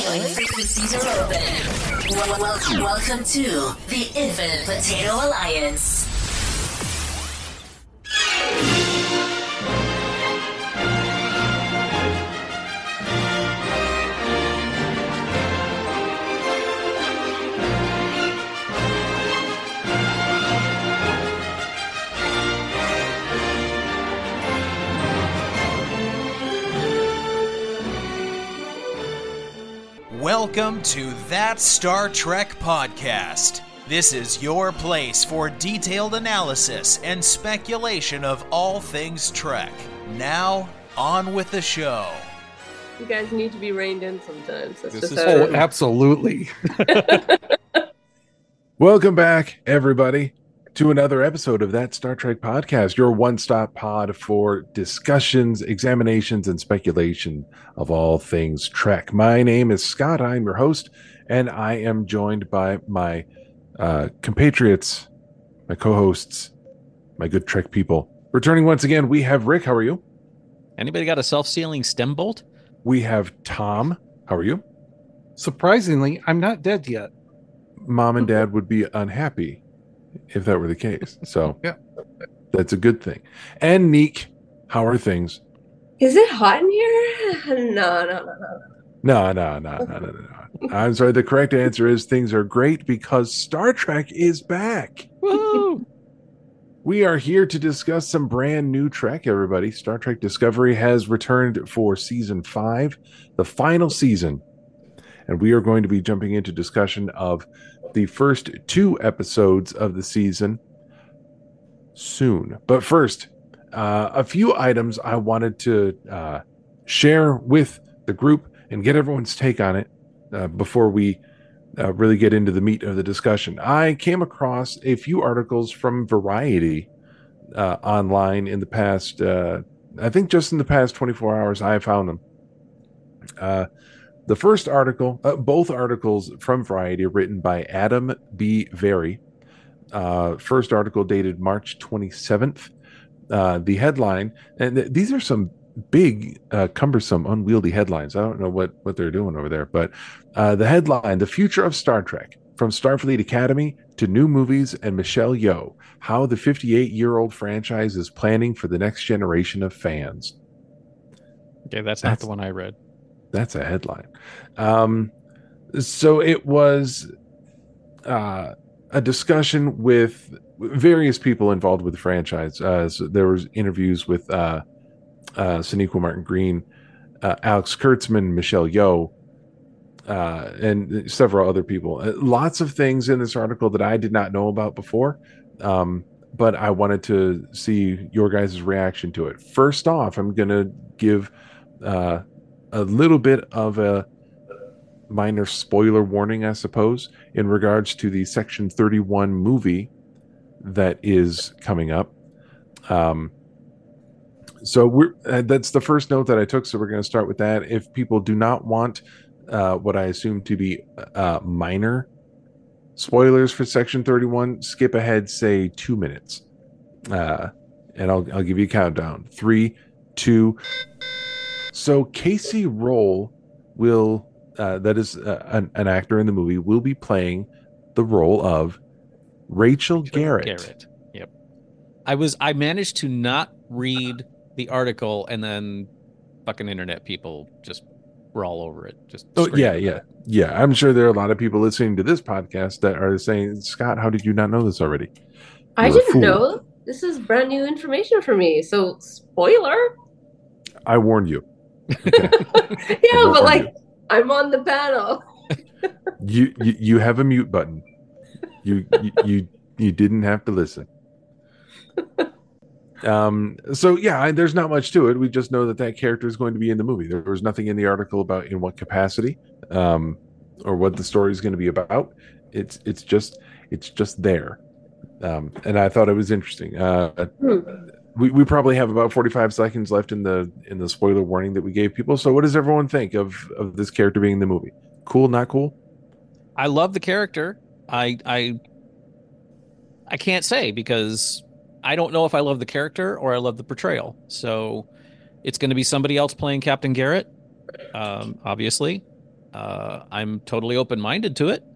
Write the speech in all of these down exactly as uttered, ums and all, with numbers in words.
Join frequencies are open. Wel- wel- welcome to the Infinite Potato Alliance. Welcome to That Star Trek Podcast. This is your place for detailed analysis and speculation of all things Trek. Now, on with the show. You guys need to be reined in sometimes. That's This just is how oh, absolutely. Welcome back, everybody, to another episode of That Star Trek Podcast, your one-stop pod for discussions, examinations, and speculation of all things Trek. My name is Scott. I'm your host, and I am joined by my uh, compatriots, my co-hosts, my good Trek people. Returning once again, we have Rick. How are you? Anybody got a self-sealing stem bolt? We have Tom. How are you? Surprisingly, I'm not dead yet. Mom and Dad would be unhappy if that were the case. So yeah, that's a good thing. And Neek, how are things? Is it hot in here? No, no, no, no. No, no, no, no, no, no. I'm sorry. The correct answer is things are great because Star Trek is back. Woo! We are here to discuss some brand new Trek, everybody. Star Trek Discovery has returned for season five, the final season. And we are going to be jumping into discussion of the first two episodes of the season soon. But first, uh, a few items I wanted to uh, share with the group and get everyone's take on it uh, before we uh, really get into the meat of the discussion. I came across a few articles from Variety uh, online in the past, uh, I think just in the past twenty-four hours, I found them. Uh, The first article, uh, both articles from Variety are written by Adam B. Very. Uh, first article dated March twenty-seventh. Uh, the headline, and th- these are some big, uh, cumbersome, unwieldy headlines. I don't know what, what they're doing over there, but uh, the headline, The Future of Star Trek, From Starfleet Academy to New Movies and Michelle Yeoh, How the fifty-eight-Year-Old Franchise is Planning for the Next Generation of Fans. Okay, that's, that's not the one I read. That's a headline. Um, so it was uh, a discussion with various people involved with the franchise. Uh, so there was interviews with uh, uh, Sonequa Martin Green, uh, Alex Kurtzman, Michelle Yeoh, uh, and several other people. Uh, lots of things in this article that I did not know about before, um, but I wanted to see your guys' reaction to it. First off, I'm going to give... Uh, a little bit of a minor spoiler warning, I suppose, in regards to the Section thirty-one movie that is coming up. Um, so we're, uh, that's the first note that I took, so we're going to start with that. If people do not want uh, what I assume to be uh, minor spoilers for Section thirty-one, skip ahead, say, two minutes. Uh, and I'll, I'll give you a countdown. Three, two... So Casey Roll will, uh, that is uh, an, an actor in the movie, will be playing the role of Rachel, Rachel Garrett. Garrett. Yep. I was, I managed to not read the article, and then fucking internet people just were all over it. Just oh yeah, yeah, yeah. I'm sure there are a lot of people listening to this podcast that are saying, Scott, how did you not know this already? I You're didn't know. This is brand new information for me. So spoiler. I warned you. Okay. Yeah, but like, you. I'm on the panel. you, you you have a mute button. You you you, you didn't have to listen. Um. So yeah, I, there's not much to it. We just know that that character is going to be in the movie. There was nothing in the article about in what capacity, um, or what the story is going to be about. It's it's just it's just there, um, and I thought it was interesting. Uh, hmm. We, we probably have about forty-five seconds left in the in the spoiler warning that we gave people. So what does everyone think of, of this character being in the movie? Cool, not cool? I love the character. I I I can't say because I don't know if I love the character or I love the portrayal. So it's going to be somebody else playing Captain Garrett, um, obviously. uh, I'm totally open minded to it.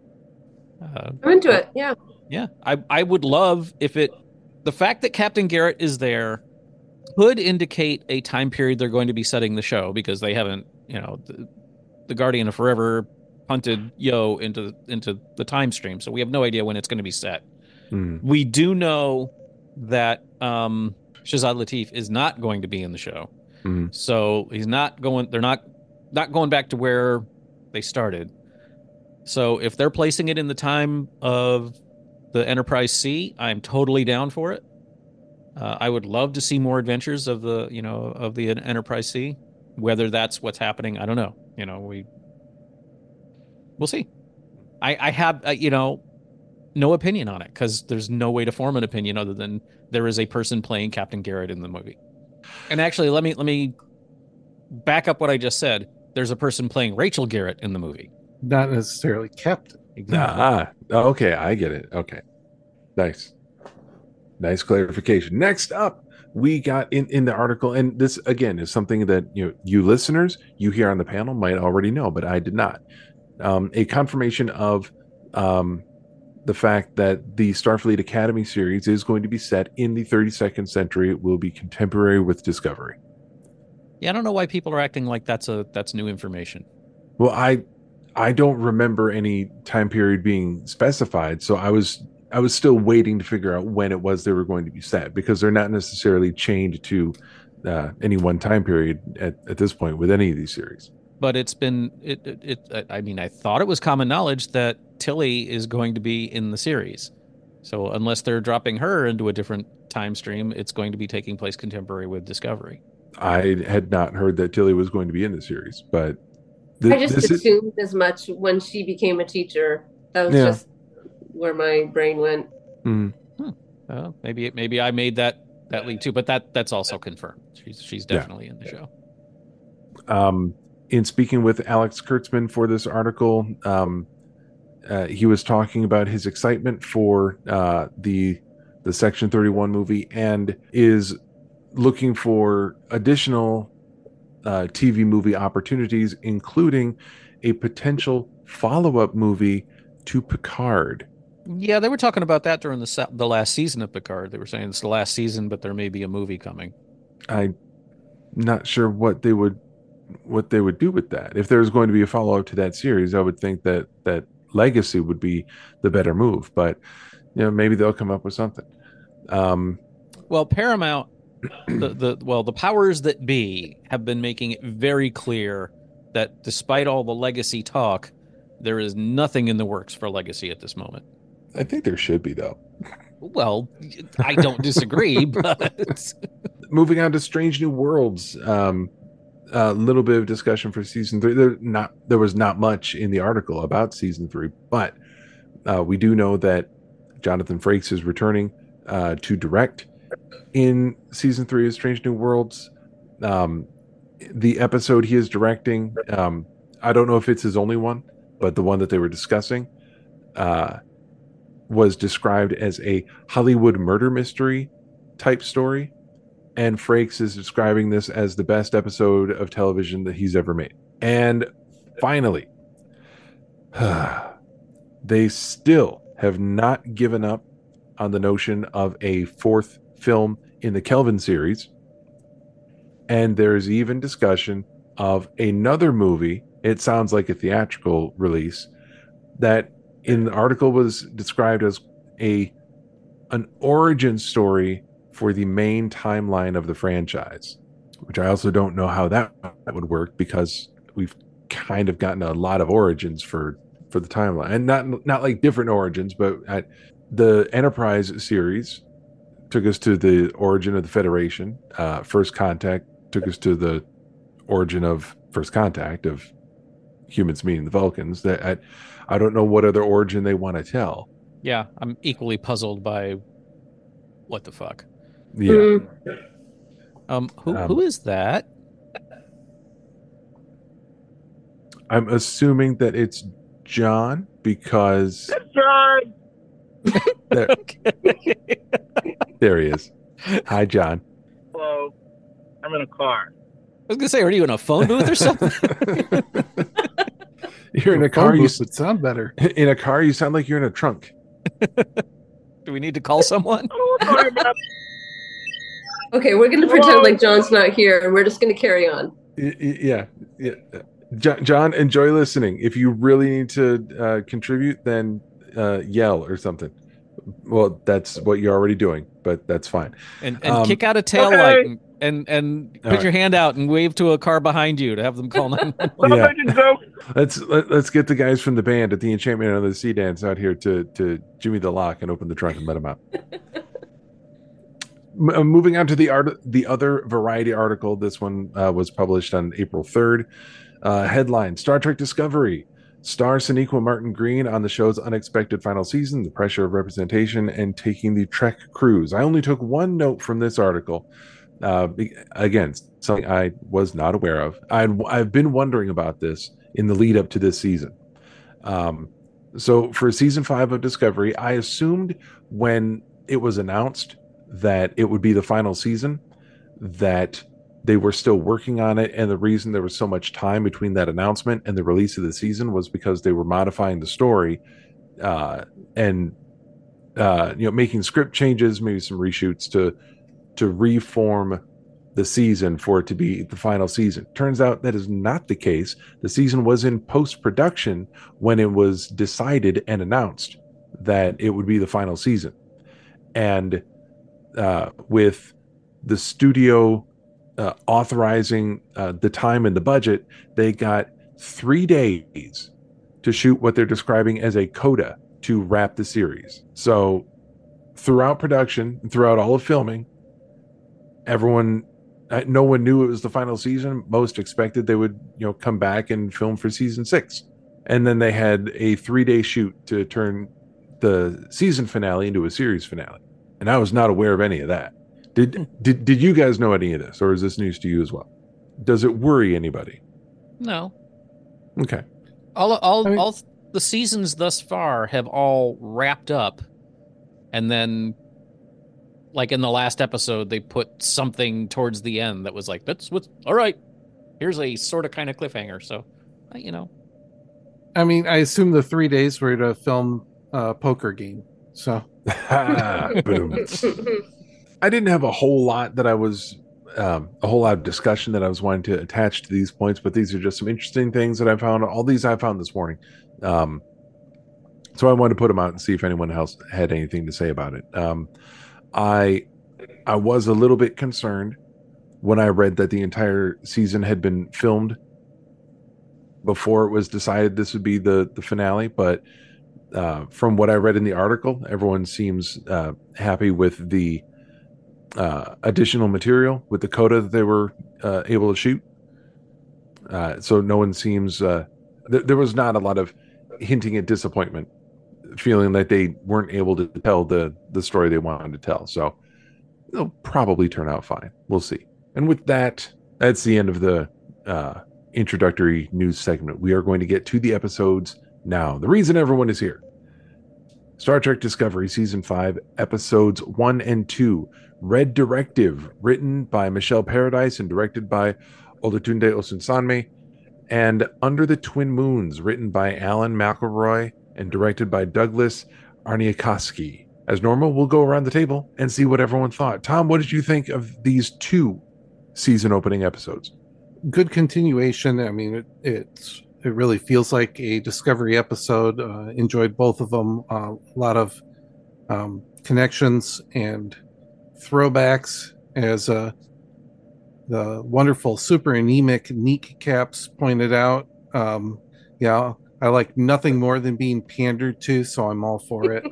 Uh, I'm into it. Yeah. Yeah, I I would love if it. The fact that Captain Garrett is there could indicate a time period they're going to be setting the show, because they haven't, you know, the, the Guardian of Forever punted Yo into into the time stream, so we have no idea when it's going to be set. Mm. We do know that um, Shazad Latif is not going to be in the show, Mm. so he's not going. They're not not going back to where they started. So if they're placing it in the time of the Enterprise C, I'm totally down for it. Uh, I would love to see more adventures of the, you know, of the Enterprise C. Whether that's what's happening, I don't know. You know, we we'll see. I, I have, uh, you know, no opinion on it, because there's no way to form an opinion other than there is a person playing Captain Garrett in the movie. And actually, let me let me back up what I just said. There's a person playing Rachel Garrett in the movie. Not necessarily Captain. Exactly. Ah, okay, I get it. Okay, nice, nice clarification. Next up, we got in in the article, and this again is something that you know, you listeners, you here on the panel might already know, but I did not. Um, a confirmation of um, the fact that the Starfleet Academy series is going to be set in the thirty-second century. It will be contemporary with Discovery. Yeah, I don't know why people are acting like that's a that's new information. Well, I I don't remember any time period being specified, so I was I was still waiting to figure out when it was they were going to be set, because they're not necessarily chained to uh, any one time period at, at this point with any of these series. But it's been it, it it I mean, I thought it was common knowledge that Tilly is going to be in the series. So unless they're dropping her into a different time stream, it's going to be taking place contemporary with Discovery. I had not heard that Tilly was going to be in the series, but th- I just this is, assumed as much when she became a teacher. That was Yeah. just where my brain went. mm, Uh, maybe maybe I made that that lead too, but that that's also confirmed. She's she's Yeah. definitely in the show. um, in speaking with Alex Kurtzman for this article, um, uh, he was talking about his excitement for uh, the the Section thirty-one movie, and is looking for additional uh, T V movie opportunities, including a potential follow-up movie to Picard. Yeah, they were talking about that during the se- the last season of Picard. They were saying it's the last season, but there may be a movie coming. I'm not sure what they would what they would do with that. If there's going to be a follow-up to that series, I would think that that Legacy would be the better move, but you know, maybe they'll come up with something. Um, Well, Paramount, the, the well, the powers that be have been making it very clear that despite all the Legacy talk, there is nothing in the works for Legacy at this moment. I think there should be, though. Well, I don't disagree, but Moving on to Strange New Worlds, um, a little bit of discussion for season three. There not there was not much in the article about season three, but uh, we do know that Jonathan Frakes is returning uh, to direct in season three of Strange New Worlds. Um, the episode he is directing, um, I don't know if it's his only one, but the one that they were discussing uh, was described as a Hollywood murder mystery type story. And Frakes is describing this as the best episode of television that he's ever made. And finally, they still have not given up on the notion of a fourth film in the Kelvin series. And there's even discussion of another movie. It sounds like a theatrical release that in the article was described as a an origin story for the main timeline of the franchise, which I also don't know how that, that would work, because we've kind of gotten a lot of origins for for the timeline, and not not like different origins, but at the Enterprise series took us to the origin of the Federation. Uh, First Contact took us to the origin of First Contact of humans meeting the Vulcans. That I, I don't know what other origin they want to tell. yeah, I'm equally puzzled by what the fuck. Yeah. Mm. Um, who Um, who is that? I'm assuming that it's John, because John. there, Okay. there he is. Hi, John. Hello. I'm in a car. I was gonna say, are you in a phone booth or something? You're in The a car. phone You booth s- would sound better. in a car. You sound like you're in a trunk. Do we need to call someone? Okay, we're gonna pretend like John's not here, and we're just gonna carry on. Y- y- Yeah, yeah. Jo- John, enjoy listening. If you really need to uh, contribute, then uh, yell or something. Well, that's what you're already doing, but that's fine. And and Um, kick out a tail okay. light and and, and put All right. your hand out and wave to a car behind you to have them call nine one one. Stop Yeah. making jokes. Let's let, let's get the guys from the band at the Enchantment of the Sea Dance out here to to Jimmy the Lock and open the trunk and let them out. M- uh, moving on to the art, the other Variety article. This one uh, was published on April third. Uh, headline: Star Trek Discovery. Star Sonequa Martin Green on the show's unexpected final season, the pressure of representation, and taking the Trek cruise. I only took one note from this article. Uh, be- again, something I was not aware of. I'd, I've been wondering about this in the lead up to this season. Um, so for season five of Discovery, I assumed when it was announced that it would be the final season, that they were still working on it, and the reason there was so much time between that announcement and the release of the season was because they were modifying the story uh, and uh, you know making script changes, maybe some reshoots to to reform the season for it to be the final season. Turns out that is not the case. The season was in post-production when it was decided and announced that it would be the final season, and uh, with the studio Uh, authorizing uh, the time and the budget, they got three days to shoot what they're describing as a coda to wrap the series. So throughout production, throughout all of filming, everyone, uh, no one knew it was the final season. Most expected they would, you know, come back and film for season six. And then they had a three-day shoot to turn the season finale into a series finale. And I was not aware of any of that. Did did did you guys know any of this, or is this news to you as well? Does it worry anybody? No. Okay. All all I mean- all the seasons thus far have all wrapped up, and then like in the last episode they put something towards the end that was like, that's what's all right. Here's a sort of kind of cliffhanger. So, uh, you know. I mean, I assume the three days were to film a poker game. So Boom. I didn't have a whole lot that I was, um, a whole lot of discussion that I was wanting to attach to these points, but these are just some interesting things that I found. All these I found this morning. Um, so I wanted to put them out and see if anyone else had anything to say about it. Um, I, I was a little bit concerned when I read that the entire season had been filmed before it was decided this would be the, the finale, but uh, from what I read in the article, everyone seems uh, happy with the uh, additional material, with the coda that they were uh, able to shoot. Uh, so no one seems, uh, th- there was not a lot of hinting at disappointment, feeling that they weren't able to tell the, the story they wanted to tell. So it'll probably turn out fine. We'll see. And with that, that's the end of the uh, introductory news segment. We are going to get to the episodes now. The reason everyone is here: Star Trek Discovery Season five, Episodes one and two. Red Directive, written by Michelle Paradise and directed by Olatunde Osunsanmi. And Under the Twin Moons, written by Alan McElroy and directed by Douglas Arniakowski. As normal, we'll go around the table and see what everyone thought. Tom, what did you think of these two season opening episodes? good continuation. I mean, it it's it really feels like a Discovery episode. Uh, enjoyed both of them. Uh, a lot of um, connections and throwbacks, as uh, the wonderful super anemic Neek Caps pointed out. Um, yeah, I like nothing more than being pandered to, so I'm all for it.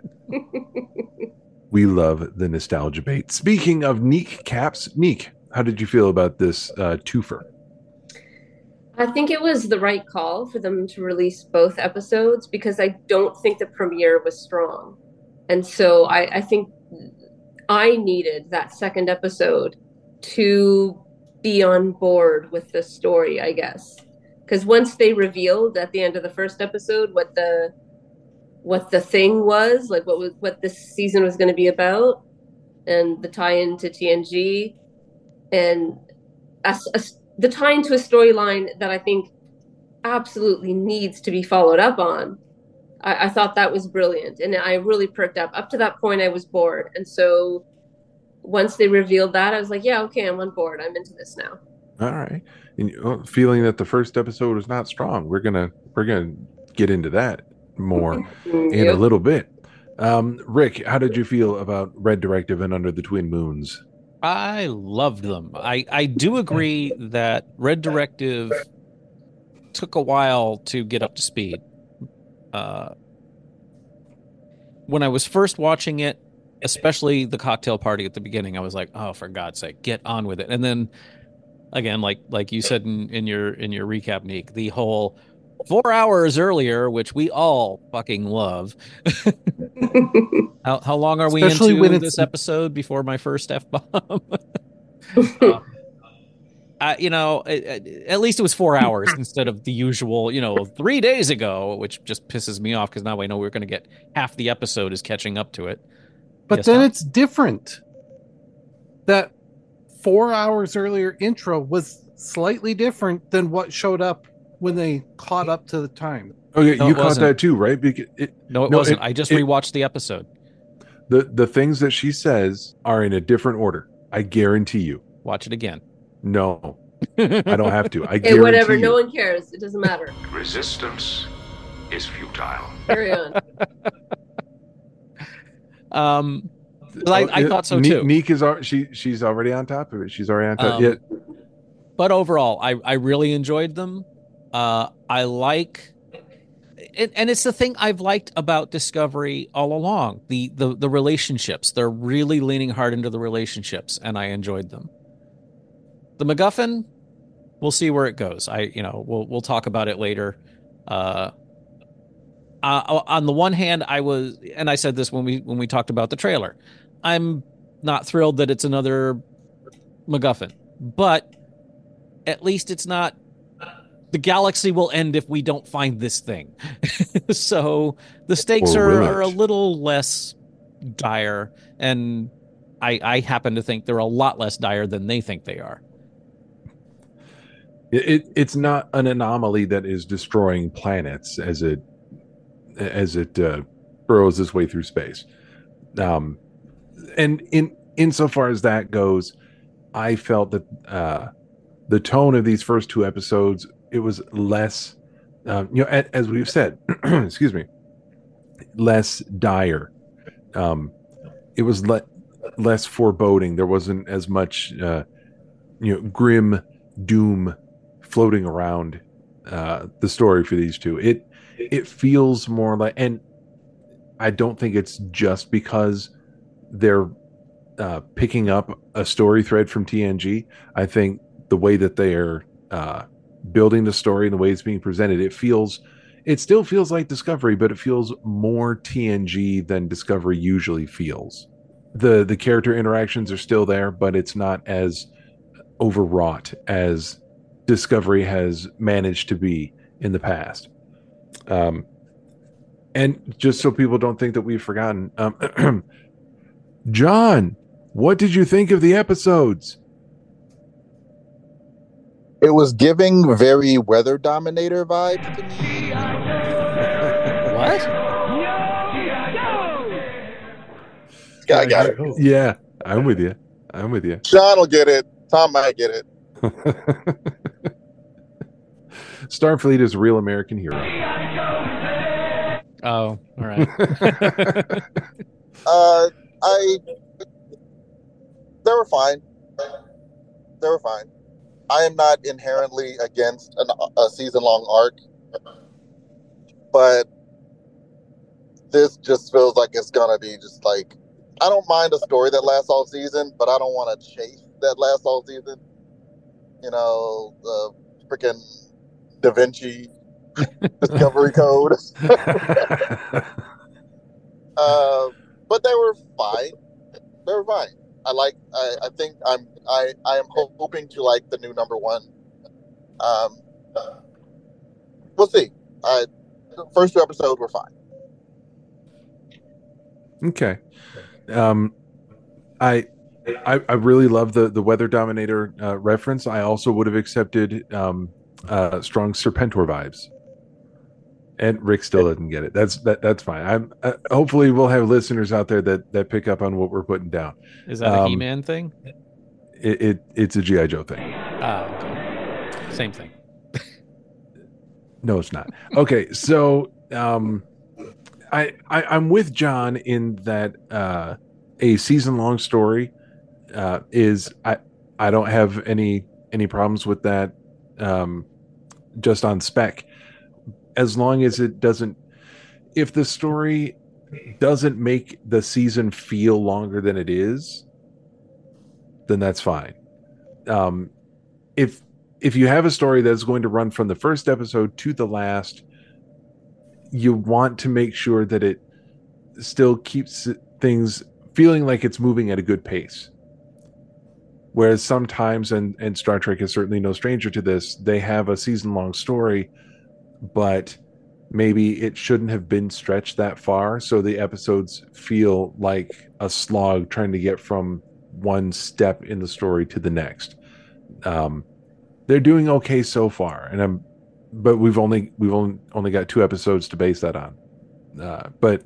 We love the nostalgia bait. Speaking of Neek Caps, Neek, how did you feel about this uh, twofer? I think it was the right call for them to release both episodes because I don't think the premiere was strong. And so I, I think I needed that second episode to be on board with the story, I guess. Because once they revealed at the end of the first episode what the what the thing was, like what was what this season was going to be about, and the tie-in to T N G, and a, a, the tie-in to a storyline that I think absolutely needs to be followed up on. I, I thought that was brilliant, and I really perked up. Up to that point, I was bored, and so once they revealed that, I was like, yeah, okay, I'm on board. I'm into this now. All right. And uh, feeling that the first episode was not strong, we're gonna we're gonna get into that more in Yep. a little bit. Um, Rick, how did you feel about Red Directive and Under the Twin Moons? I loved them. I, I do agree that Red Directive took a while to get up to speed. Uh, when I was first watching it, especially the cocktail party at the beginning, I was like, "Oh, for God's sake, get on with it!" And then, again, like like you said in, in your in your recap, Neek, the whole four hours earlier, which we all fucking love. how how long are we Especially into when it's- this episode before my first F bomb? uh, I, you know, it, it- at least it was four hours instead of the usual, you know, three days ago, which just pisses me off because now I know we're going to get half the episode is catching up to it. But Yes, then Tom? it's different. That four hours earlier intro was slightly different than what showed up when they caught up to the time. Okay, No, you it caught wasn't. that too, right? Because it, No, it No, wasn't. it- I just it- rewatched the episode. the the things that she says are in a different order. I guarantee you. Watch it again. No, I don't have to. I Hey, guarantee whatever. you. No one cares. It doesn't matter. Resistance is futile. Carry on. Um, but I, Oh, I yeah, thought so Ne- too. Neek is al- she she's already on top of it. She's already on top. Um, yeah, But overall, I, I really enjoyed them. Uh, I like, it, and it's the thing I've liked about Discovery all along. The, the the relationships. They're really leaning hard into the relationships, and I enjoyed them. The MacGuffin, we'll see where it goes. I you know we'll we'll talk about it later. Uh, uh, on the one hand, I was, and I said this when we when we talked about the trailer. I'm not thrilled that it's another MacGuffin, but at least it's not the galaxy will end if we don't find this thing. So the stakes Or are, will are a it? little less dire, and I, I happen to think they're a lot less dire than they think they are. it, it it's not an anomaly that is destroying planets as it as it uh, burrows its way through space. Um, and in insofar as that goes, I felt that uh, the tone of these first two episodes, it was less, um, you know, a- as we've said, excuse me, less dire. Um, it was le- less foreboding. There wasn't as much, uh, you know, grim doom floating around uh, the story for these two. It it feels more like, and I don't think it's just because they're uh, picking up a story thread from T N G. I think the way that they are uh, building the story and the way it's being presented, it feels, it still feels like Discovery, but it feels more T N G than Discovery usually feels. The the character interactions are still there, but it's not as overwrought as Discovery has managed to be in the past. Um, and just so people don't think that we've forgotten, um, John, what did you think of the episodes? It was giving very Weather Dominator vibes to me. What? Yeah, I got it. Yeah, I'm with you. I'm with you. Sean will get it. Tom might get it. Starfleet is a real American hero. Oh, all right. Uh, I. They were fine. They were fine. I am not inherently against an, a season-long arc, but this just feels like it's gonna be just like, I don't mind a story that lasts all season, but I don't want to chase that lasts all season. You know, the freaking Da Vinci Discovery Code. Uh, but they were fine. They were fine. I like. I, I think I'm. I. I am hoping to like the new number one. Um, we'll see. I. The first two episodes were fine. Okay. Um, I, I I really love the the Weather Dominator uh, reference. I also would have accepted um, uh, strong Serpentor vibes. And Rick still doesn't get it. That's that. That's fine. I'm. Uh, hopefully, we'll have listeners out there that that pick up on what we're putting down. Is that a Um, He-Man thing? It, it it's a G I. Joe thing. Oh, okay. Same thing. No, it's not. Okay, so um, I, I I'm with John in that uh, a season long story uh, is I I don't have any any problems with that. Um, just on spec, as long as it doesn't, if the story doesn't make the season feel longer than it is, then that's fine. Um, if if you have a story that's going to run from the first episode to the last, you want to make sure that it still keeps things feeling like it's moving at a good pace. Whereas sometimes, and, and Star Trek is certainly no stranger to this, they have a season-long story, but maybe it shouldn't have been stretched that far, so the episodes feel like a slog trying to get from one step in the story to the next. Um, they're doing okay so far, and I'm, but we've only we've only only got two episodes to base that on. Uh, but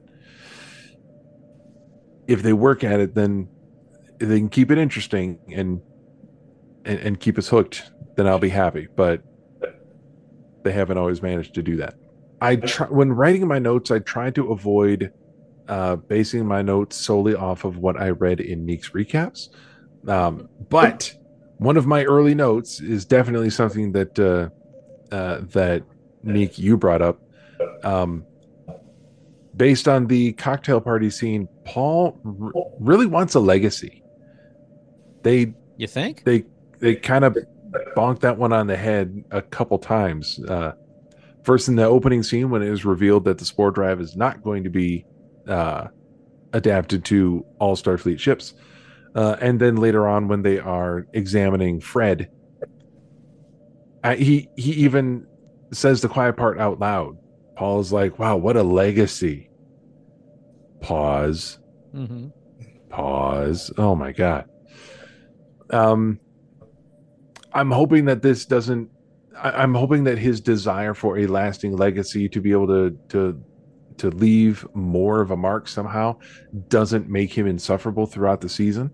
if they work at it, then if they can keep it interesting and, and and keep us hooked, then I'll be happy. But they haven't always managed to do that. I try when writing my notes, I try to avoid uh, basing my notes solely off of what I read in Neek's recaps. Um, but one of my early notes is definitely something that uh, uh, that Neek, you brought up. Um, based on the cocktail party scene, Paul r- really wants a legacy. They You think? they they kind of bonked that one on the head a couple times. Uh, first in the opening scene when it was revealed that the Spore Drive is not going to be uh, adapted to all Starfleet ships. Uh, and then later on when they are examining Fred, uh, he he even says the quiet part out loud. Paul's like, wow, what a legacy. Pause. Mm-hmm. Pause. Oh my God. Um, I'm hoping that this doesn't, I, I'm hoping that his desire for a lasting legacy to be able to, to, to leave more of a mark somehow doesn't make him insufferable throughout the season.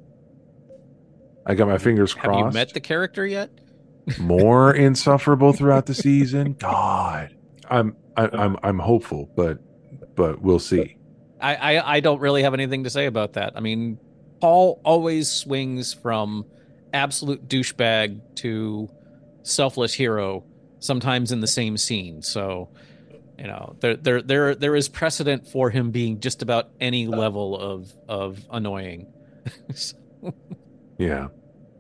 I got my fingers crossed. Have you met the character yet? More insufferable throughout the season. God, I'm, I, I'm, I'm hopeful, but, but we'll see. I, I, I don't really have anything to say about that. I mean, Paul always swings from absolute douchebag to selfless hero, sometimes in the same scene. So, you know, there, there, there, there is precedent for him being just about any level of, of annoying. So. Yeah.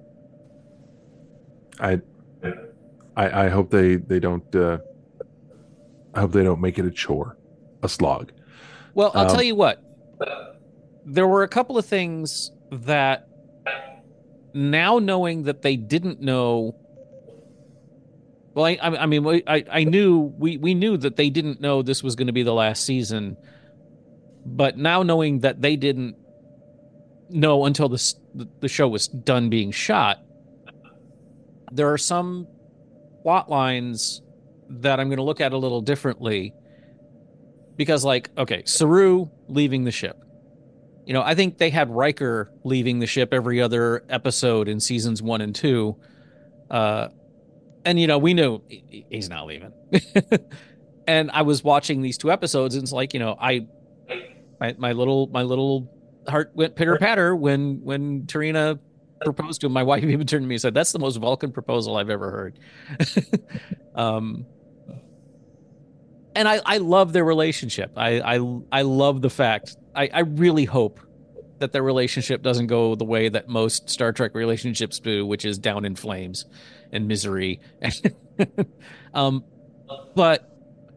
I, I, I hope they, they don't, uh, I hope they don't make it a chore, a slog. Well, I'll Um, tell you what, there were a couple of things that now knowing that they didn't know. Well, I, I mean, I, I knew we, we knew that they didn't know this was going to be the last season, but now knowing that they didn't know until the the show was done being shot, there are some plot lines that I'm going to look at a little differently. Because, like, okay, Saru leaving the ship. You know, I think they had Riker leaving the ship every other episode in seasons one and two. Uh, and, you know, we knew he's not leaving. And I was watching these two episodes, and it's like, you know, I, my, my little, my little heart went pitter patter when, when Tarina proposed to him. My wife even turned to me and said, "That's the most Vulcan proposal I've ever heard." um, And I, I love their relationship. I, I I love the fact. I, I really hope that their relationship doesn't go the way that most Star Trek relationships do, which is down in flames and misery. um, but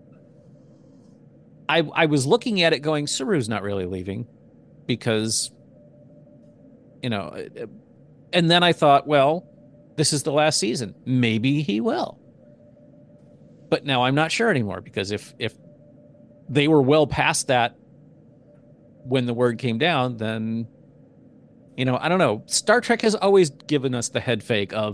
I I was looking at it going, Saru's not really leaving because, you know, and then I thought, well, this is the last season. Maybe he will. But now I'm not sure anymore, because if if they were well past that when the word came down, then, you know, I don't know. Star Trek has always given us the head fake of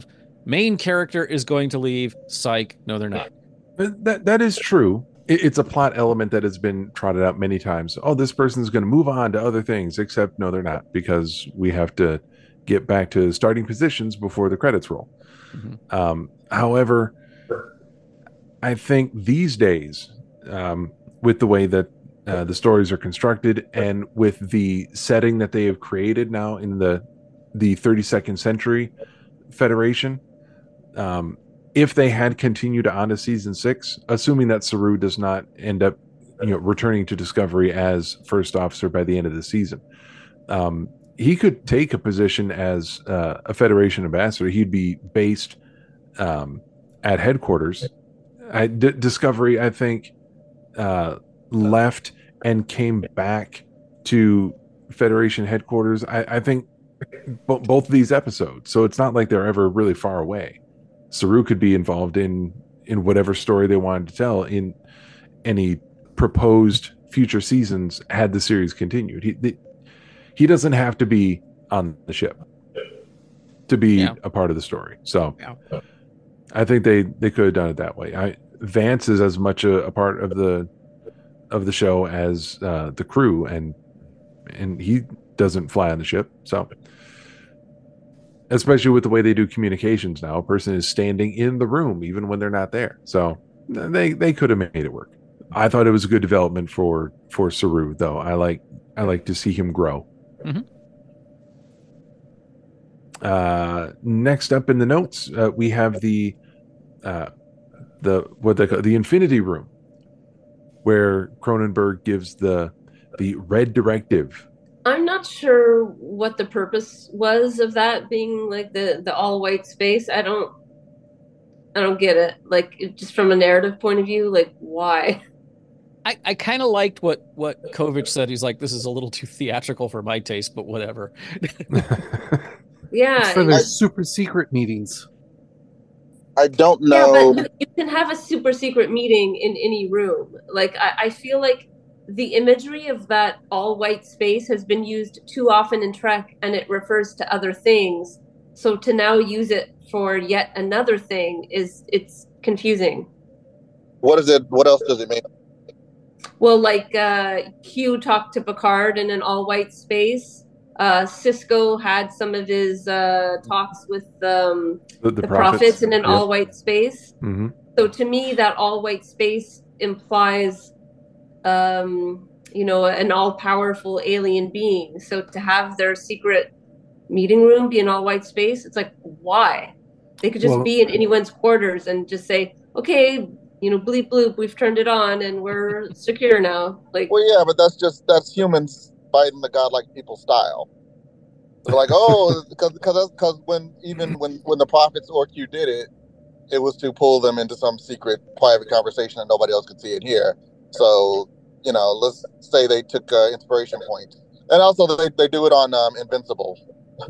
Main character is going to leave. Psych. No, they're not. That that is true. It, it's a plot element that has been trotted out many times. Oh, this person's going to move on to other things, except no, they're not, because we have to get back to starting positions before the credits roll. Mm-hmm. Um, however, I think these days, um, with the way that uh, the stories are constructed and with the setting that they have created now in the the thirty-second Century Federation, um, if they had continued on to season six, assuming that Saru does not end up, you know, returning to Discovery as first officer by the end of the season, um, he could take a position as uh, a Federation ambassador. He'd be based um, at headquarters. I, D- Discovery, I think, uh, left and came back to Federation headquarters. I, I think b- both of these episodes. So it's not like they're ever really far away. Saru could be involved in in whatever story they wanted to tell in any proposed future seasons had the series continued. He the, he doesn't have to be on the ship to be yeah. a part of the story. So yeah. I think they they could have done it that way. I Vance is as much a, a part of the of the show as uh, the crew, and and he doesn't fly on the ship. So. Especially with the way they do communications now, a person is standing in the room even when they're not there. So they they could have made it work. I thought it was a good development for for Saru, though. I like I like to see him grow. Mm-hmm. Uh, next up in the notes, uh, we have the uh, the what they call the Infinity Room, where Cronenberg gives the the red directive. I'm not sure what the purpose was of that being like the, the all white space. I don't, I don't get it. Like it, just from a narrative point of view, like why? I, I kind of liked what, what Kovich said. He's like, this is a little too theatrical for my taste, but whatever. Yeah. It's for their super secret meetings. I don't know. Yeah, but you can have a super secret meeting in any room. Like I, I feel like the imagery of that all white space has been used too often in Trek, and it refers to other things. So to now use it for yet another thing is it's confusing. What is it? What else does it mean? Well, like uh, Q talked to Picard in an all white space. Uh, Cisco had some of his uh, talks with um, the, the, the prophets. prophets in an yeah. all white space. Mm-hmm. So to me, that all white space implies Um, you know, an all-powerful alien being. So to have their secret meeting room be an all-white space, it's like, why? They could just Well, be in anyone's quarters and just say, okay, you know, bleep bloop, we've turned it on and we're secure now. Like, well, yeah, but that's just that's humans fighting the godlike people style. They're like, oh, because because because when even when when the prophets or Q did it, it was to pull them into some secret private conversation that nobody else could see and hear. So, you know, let's say they took uh, inspiration point. And also they, they do it on um, Invincible.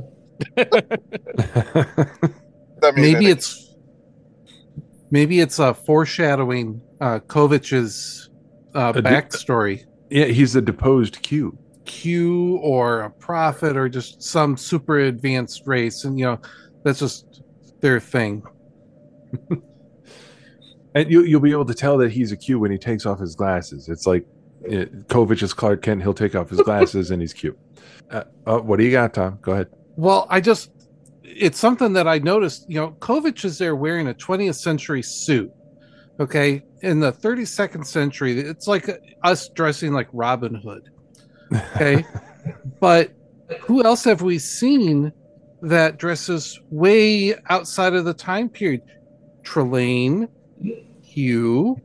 maybe it's maybe it's a foreshadowing uh, Kovich's uh, a backstory. De- yeah, he's a deposed Q. Q or a prophet or just some super advanced race. And, you know, that's just their thing. And you, you'll be able to tell that he's a Q when he takes off his glasses. It's like it, Kovich is Clark Kent. He'll take off his glasses and he's Q. Uh, oh, what do you got, Tom? Go ahead. Well, I just, it's something that I noticed, you know, Kovich is there wearing a twentieth century suit. Okay. In the thirty-second century, it's like us dressing like Robin Hood. Okay. But who else have we seen that dresses way outside of the time period? Trelane, Hugh.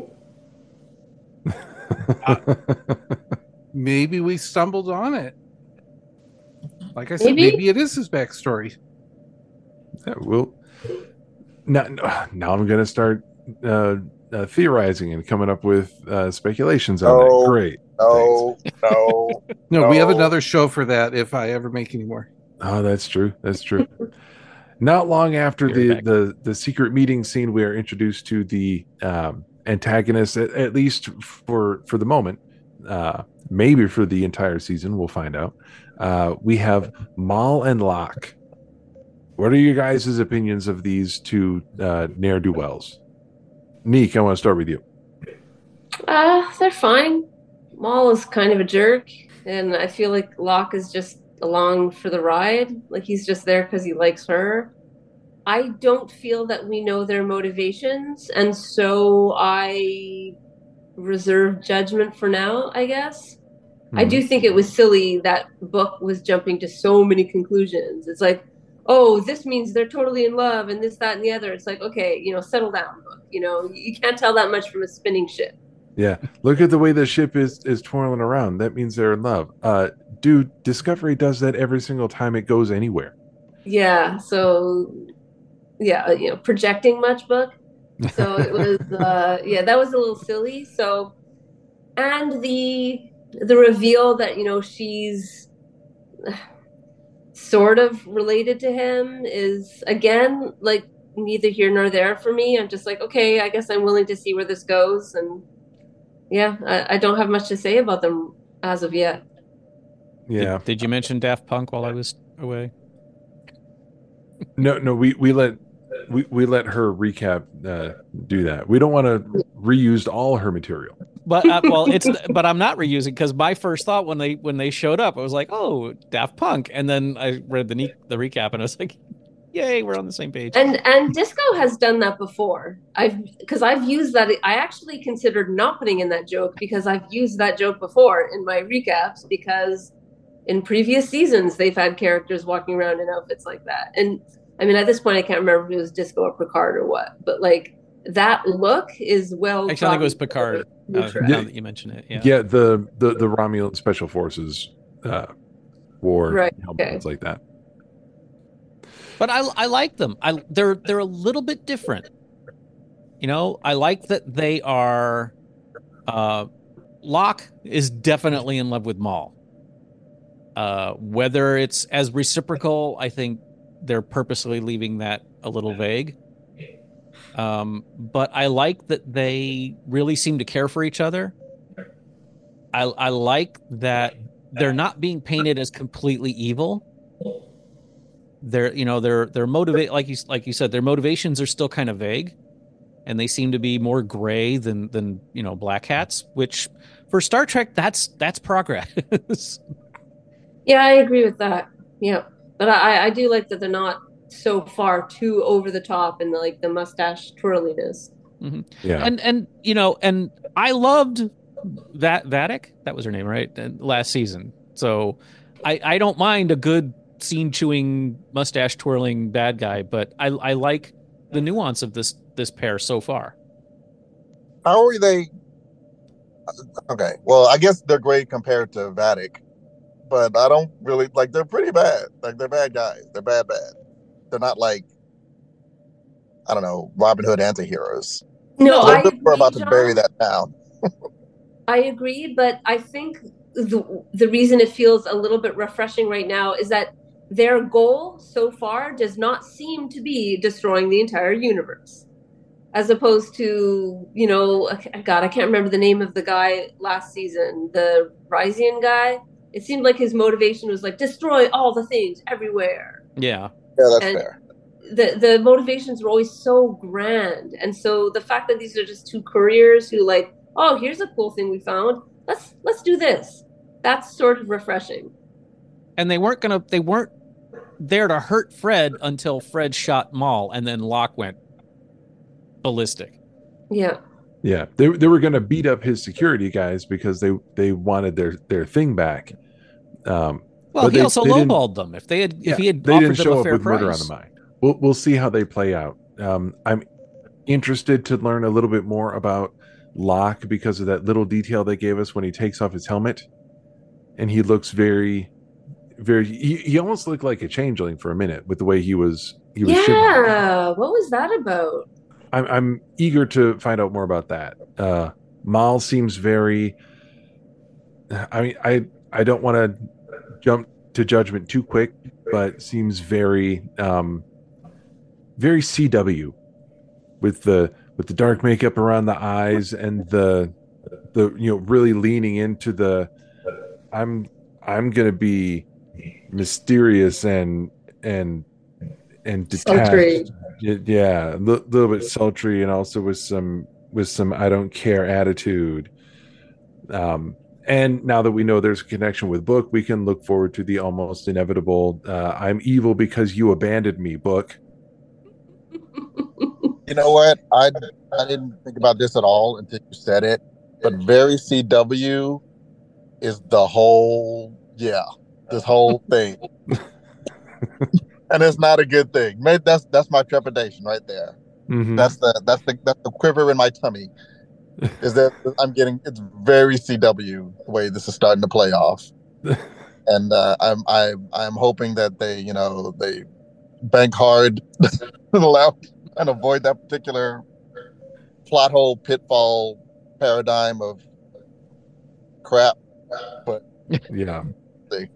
uh, maybe we stumbled on it. Like I said, maybe, maybe it is his backstory. Yeah, well, now, now I'm going to start uh, uh, theorizing and coming up with uh, speculations on no, that. Great. No, no, no, no. We have another show for that if I ever make any more. Oh, that's true. That's true. Not long after the, the, the secret meeting scene, we are introduced to the um, antagonist, at, at least for, for the moment. Uh, maybe for the entire season, we'll find out. Uh, we have Mal and Locke. What are your guys' opinions of these two uh, ne'er-do-wells? Neek, I want to start with you. Uh, they're fine. Maul is kind of a jerk, and I feel like Locke is just along for the ride. Like he's just there because he likes her. I don't feel that we know their motivations, and so I reserve judgment for now, I guess. Mm-hmm. I do think it was silly that book was jumping to so many conclusions. It's like, oh, this means they're totally in love, and this, that, and the other. It's like, okay, you know, settle down, book. You know, you can't tell that much from a spinning ship. Yeah, look at the way the ship is is twirling around. That means they're in love. Uh, dude, Discovery does that every single time it goes anywhere. Yeah, so yeah, you know, projecting much, book. So it was, uh, yeah, that was a little silly. So, and the the reveal that, you know, she's sort of related to him is, again, like neither here nor there for me. I'm just like, okay, I guess I'm willing to see where this goes. And yeah, I, I don't have much to say about them as of yet. Yeah. Did, did you mention Daft Punk while I was away? No, no, we, we let we, we let her recap uh, do that. We don't want to reuse all her material. But uh, well, it's but I'm not reusing because my first thought when they when they showed up, I was like, oh, Daft Punk, and then I read the the recap and I was like, yay, we're on the same page. And and Disco has done that before. I've because I've used that. I actually considered not putting in that joke because I've used that joke before in my recaps because in previous seasons they've had characters walking around in outfits like that. And I mean, at this point, I can't remember if it was Disco or Picard or what, but like that look is well. Actually, I think it was Picard. Uh, yeah. Now that you mention it, yeah, yeah, the the the Romulan Special Forces uh, wore right. helmets Okay. like that. But I I like them. I they're they're a little bit different. You know, I like that they are. Uh, Locke is definitely in love with Maul. Uh, whether it's as reciprocal, I think they're purposely leaving that a little vague. Um, but I like that they really seem to care for each other. I, I like that they're not being painted as completely evil. They're, you know, they're they're motivate like you like you said, their motivations are still kind of vague, and they seem to be more gray than than you know black hats. Which for Star Trek, that's that's progress. Yeah, I agree with that. Yeah, but I I do like that they're not so far too over the top and the, like the mustache twirliness. Mm-hmm. Yeah, and and you know, and I loved that Vadic. That was her name, right? Last season. So I I don't mind a good scene chewing, mustache twirling bad guy, but I I like the nuance of this this pair so far. How are they? Okay, well, I guess they're great compared to Vadic, but I don't really like. They're pretty bad. Like they're bad guys. They're bad, bad. They're not like, I don't know, Robin Hood anti-heroes. No, so I agree, we're about to John. bury that down. I agree, but I think the the reason it feels a little bit refreshing right now is that their goal so far does not seem to be destroying the entire universe, as opposed to, you know, God, I can't remember the name of the guy last season, the Ryzian guy. It seemed like his motivation was like destroy all the things everywhere. Yeah. Yeah, that's and fair. The the motivations were always so grand, and so the fact that these are just two couriers who like, oh, here's a cool thing we found. Let's let's do this. That's sort of refreshing. And they weren't gonna. They weren't there to hurt Fred until Fred shot Maul, and then Locke went ballistic. Yeah. Yeah, they they were going to beat up his security guys because they they wanted their their thing back. Um, well, he they, also they lowballed them. If they had, yeah, if he had they offered didn't them show a up fair with price. murder on the mind. We'll we'll see how they play out. Um, I'm interested to learn a little bit more about Locke because of that little detail they gave us when he takes off his helmet, and he looks very, very. He, he almost looked like a changeling for a minute with the way he was. He was. Yeah, shivering. what was that about? I'm I'm eager to find out more about that. Uh, Mal seems very. I mean, I I don't want to jump to judgment too quick, but seems very um, very C W with the with the dark makeup around the eyes and the the you know really leaning into the I'm I'm gonna be mysterious and and and detached. Sultry. Y- Yeah, a li- little bit sultry, and also with some with some I don't care attitude. Um, and now that we know there's a connection with Book, we can look forward to the almost inevitable uh, "I'm evil because you abandoned me" Book. You know what? I I didn't think about this at all until you said it. But very C W is the whole yeah, this whole thing. And it's not a good thing. Maybe that's that's my trepidation right there. Mhm. That's the that's the that's the quiver in my tummy. Is that I'm getting it's very C W the way this is starting to play off. And uh, I'm I I'm hoping that they, you know, they bank hard allow and avoid that particular plot hole pitfall paradigm of crap. But Yeah. See.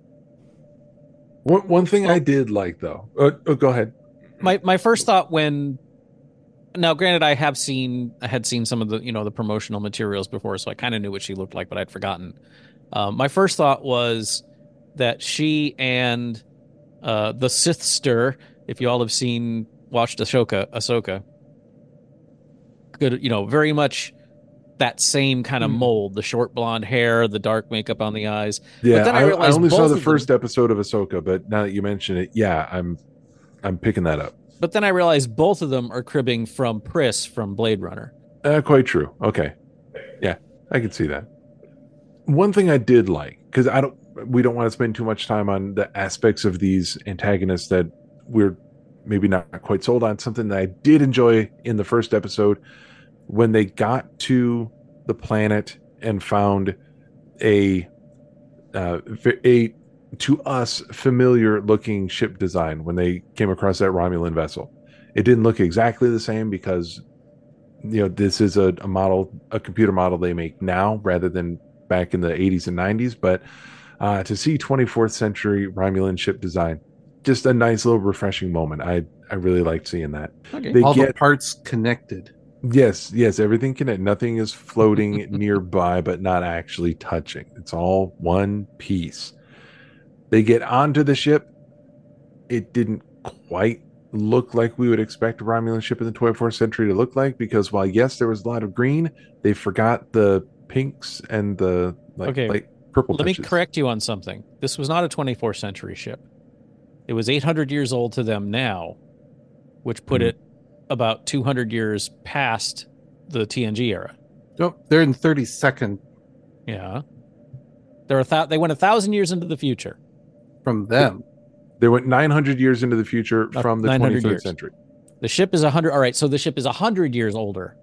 One one thing I did like though. Oh, oh, go ahead. My my first thought when now, granted, I have seen I had seen some of the you know the promotional materials before, so I kind of knew what she looked like, but I'd forgotten. Um, my first thought was that she and uh, the Sithster, if you all have seen watched Ahsoka, Ahsoka, could you know very much that same kind of mold, the short blonde hair, the dark makeup on the eyes. Yeah, but then I, I, I realized only saw both the of them- first episode of Ahsoka, but now that you mention it, yeah, I'm I'm picking that up. But then I realized both of them are cribbing from Pris from Blade Runner. Uh, quite true. Okay, yeah, I can see that. One thing I did like, because I don't, we don't want to spend too much time on the aspects of these antagonists that we're maybe not quite sold on. Something that I did enjoy in the first episode when they got to the planet and found a uh, a to us familiar looking ship design when they came across that Romulan vessel. It didn't look exactly the same because you know this is a, a model, a computer model they make now rather than back in the eighties and nineties. But uh, to see twenty-fourth century Romulan ship design, just a nice little refreshing moment. I I really liked seeing that. Okay. They All get the parts connected. yes, yes, everything connected. Nothing is floating nearby but not actually touching. It's all one piece. They get onto the ship. It didn't quite look like we would expect a Romulan ship in the twenty-fourth century to look like, because while yes, there was a lot of green, they forgot the pinks and the like, Okay. light purple Let touches. me correct you on something. This was not a twenty-fourth century ship. It was eight hundred years old to them now, which put Mhm. it about two hundred years past the T N G era. Oh, they're in thirty-second Yeah. They're a th- they went a thousand years into the future. from them. They went nine hundred years into the future Uh, from the nine hundred twenty-third years. century. The ship is one hundred. All right, so the ship is one hundred years older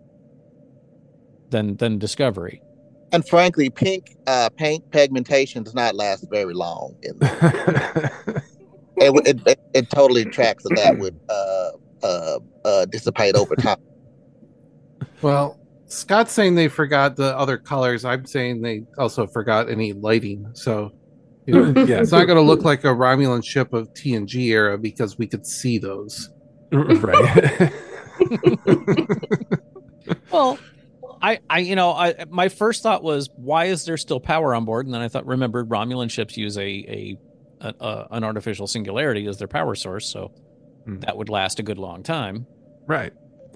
than than Discovery. And frankly, pink uh, paint pigmentation does not last very long. In it, it, it, it totally tracks that that would uh, uh, uh, dissipate over time. Well, Scott's saying they forgot the other colors. I'm saying they also forgot any lighting. So you know, Yeah. it's not going to look like a Romulan ship of T N G era because we could see those. Right. Well, I, I, you know, I my first thought was, why is there still power on board? And then I thought, remembered Romulan ships use a a, a, a an artificial singularity as their power source, so Hmm. that would last a good long time. Right.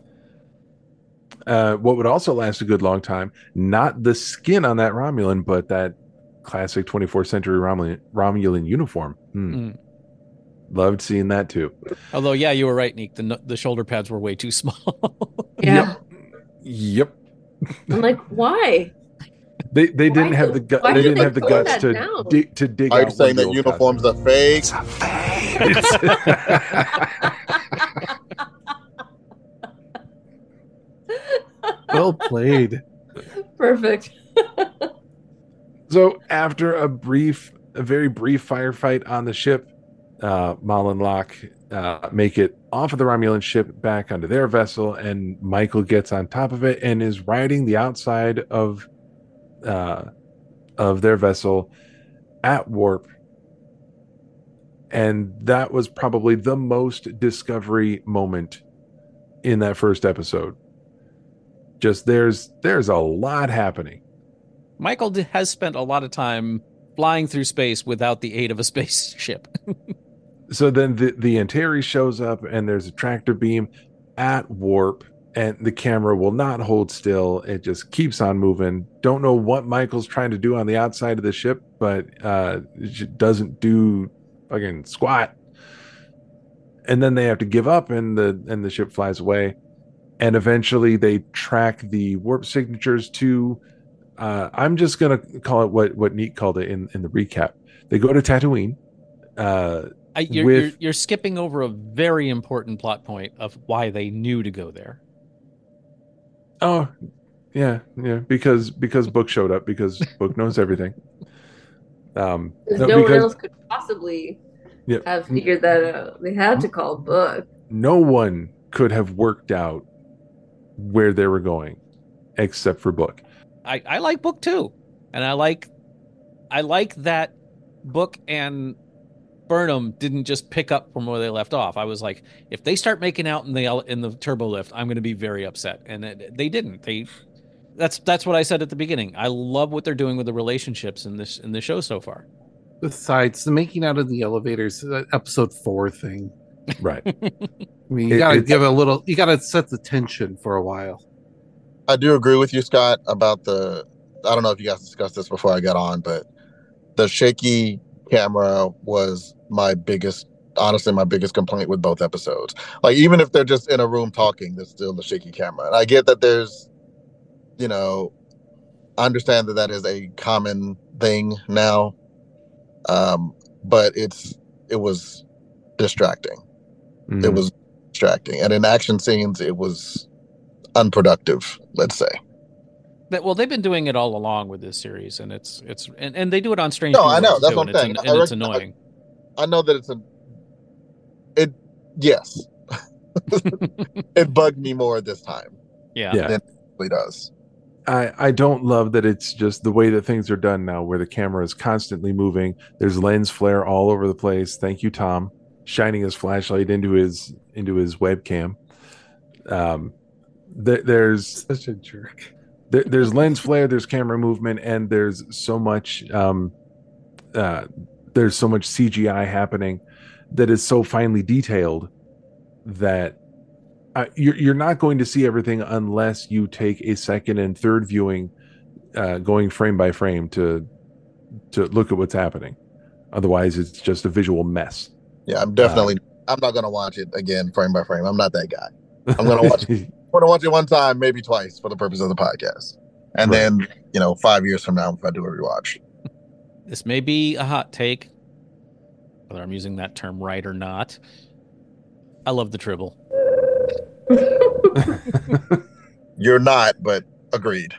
Uh, what would also last a good long time, not the skin on that Romulan, but that classic twenty-fourth century Romulan, Romulan uniform. Hmm. Mm. Loved seeing that too. Although, yeah, you were right, Neek. The the shoulder pads were way too small. Yeah. Yep. I'm like, why? They they Why didn't have do- the gut. why They do didn't they have the tone guts that to down? dig to dig Are you out saying that one-year-old uniforms are fake? Well played. Perfect. So after a brief, a very brief firefight on the ship, uh, Mal and Locke uh, make it off of the Romulan ship back onto their vessel, and Michael gets on top of it and is riding the outside of uh, of their vessel at warp. And that was probably the most Discovery moment in that first episode. Just there's there's a lot happening. Michael d- has spent a lot of time flying through space without the aid of a spaceship. so then the the Antares shows up, and there's a tractor beam at warp, and the camera will not hold still. It just keeps on moving. Don't know what Michael's trying to do on the outside of the ship, but uh, it doesn't do fucking squat. And then they have to give up, and the and the ship flies away. And eventually, they track the warp signatures to. Uh, I'm just gonna call it what what Neat called it in in the recap. They go to Tatooine. Uh, I, you're, with, you're you're skipping over a very important plot point of why they knew to go there. Oh, yeah, yeah, because because Book showed up, because Book knows everything. Um, no, no, one because, else could possibly yeah, have figured that out. They had to call Book. No one could have worked out where they were going, except for Book. I, I like Book too, and I like I like that Book and Burnham didn't just pick up from where they left off. I was like, if they start making out in the in the turbo lift, I'm going to be very upset. And it, they didn't. They that's that's what I said at the beginning. I love what they're doing with the relationships in this in the show so far. Besides, the making out in the elevators, uh, episode four thing. Right. I mean, you It- got to it's- give a little. You got to set the tension for a while. I do agree with you, Scott, about the. I don't know if you guys discussed this before I got on, but the shaky camera was my biggest, honestly, my biggest complaint with both episodes. Like, even if they're just in a room talking, there's still the shaky camera. And I get that there's, you know, I understand that that is a common thing now, um, but it's it was distracting. Mhm. It was distracting, and in action scenes, it was unproductive. Let's say. But, well, they've been doing it all along with this series, and it's it's and, and they do it on Strange No, New I know. Worlds, That's too, what and I'm it's, saying. an- and I it's rec- annoying. I know that it's a. It yes, it bugged me more this time Yeah. Yeah. than it really does. I, I don't love that it's just the way that things are done now, where the camera is constantly moving. There's lens flare all over the place. Thank you, Tom, shining his flashlight into his into his webcam. Um, th- there's Such a jerk. there, there's lens flare, there's camera movement, and there's so much um, uh, there's so much C G I happening that is so finely detailed that uh, you're you're not going to see everything unless you take a second and third viewing, uh, going frame by frame to to look at what's happening. Otherwise, it's just a visual mess. Yeah, I'm definitely. I'm not gonna watch it again frame by frame. I'm not that guy. I'm gonna watch. I'm gonna watch it one time, maybe twice, for the purpose of the podcast, and Right. then you know, five years from now, if I do a rewatch. This may be a hot take, whether I'm using that term right or not. I love the Tribble. You're not, but agreed.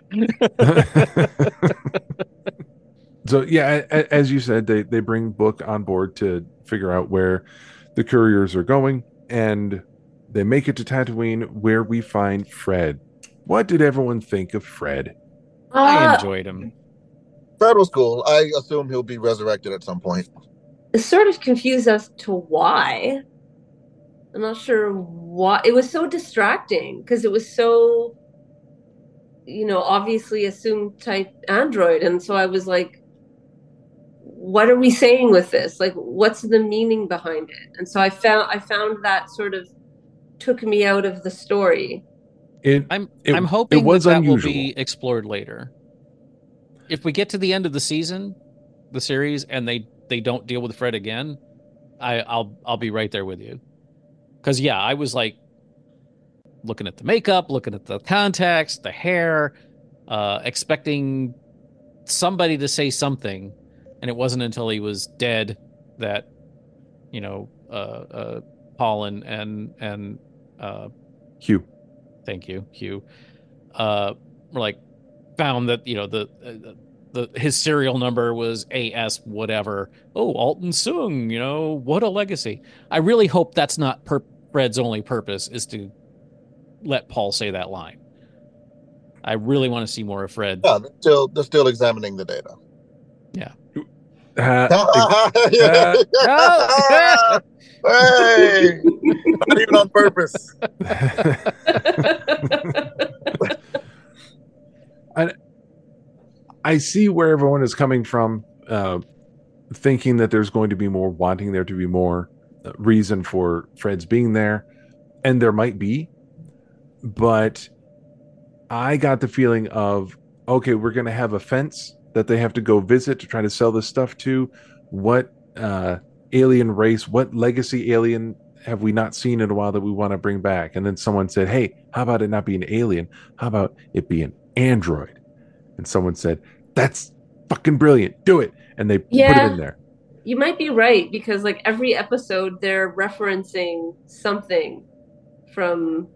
So yeah, a- a- as you said, they they bring Book on board to figure out where the couriers are going, and they make it to Tatooine, where we find Fred. What did everyone think of Fred? I Uh, enjoyed him. Fred was cool. I assume he'll be resurrected at some point. sort of confused as to why. I'm not sure why. It was so distracting because it was so, you know, obviously assumed type android. And so I was like, what are we saying with this? Like, what's the meaning behind it? And so I found I found that sort of took me out of the story. It I'm it- I'm hoping it was that, that will unusual. be explored later. If we get to the end of the season, the series, and they they don't deal with Fred again, I, I'll I'll be right there with you. Because yeah, I was like looking at the makeup, looking at the contacts, the hair, uh, expecting somebody to say something, and it wasn't until he was dead that you know uh, uh, Paul and and and uh, Hugh. thank you, Hugh, uh, were like found that you know the uh, the his serial number was A S whatever. Oh, Alton Sung, you know what a legacy. I really hope that's not per- Fred's only purpose is to let Paul say that line. I really want to see more of Fred. Yeah, they're still they're still examining the data. Uh, Hey, not even on purpose. I, I see where everyone is coming from, uh, thinking that there's going to be more, wanting there to be more. reason for Fred's being there, and there might be, but I got the feeling of, okay, we're going to have a fence that they have to go visit to try to sell this stuff to. What uh, alien race, what legacy alien have we not seen in a while that we want to bring back? And then someone said, hey, how about it not be an alien? How about it be an android? And someone said, that's fucking brilliant. Do it. And they Yeah. put it in there. You might be right, because like every episode they're referencing something from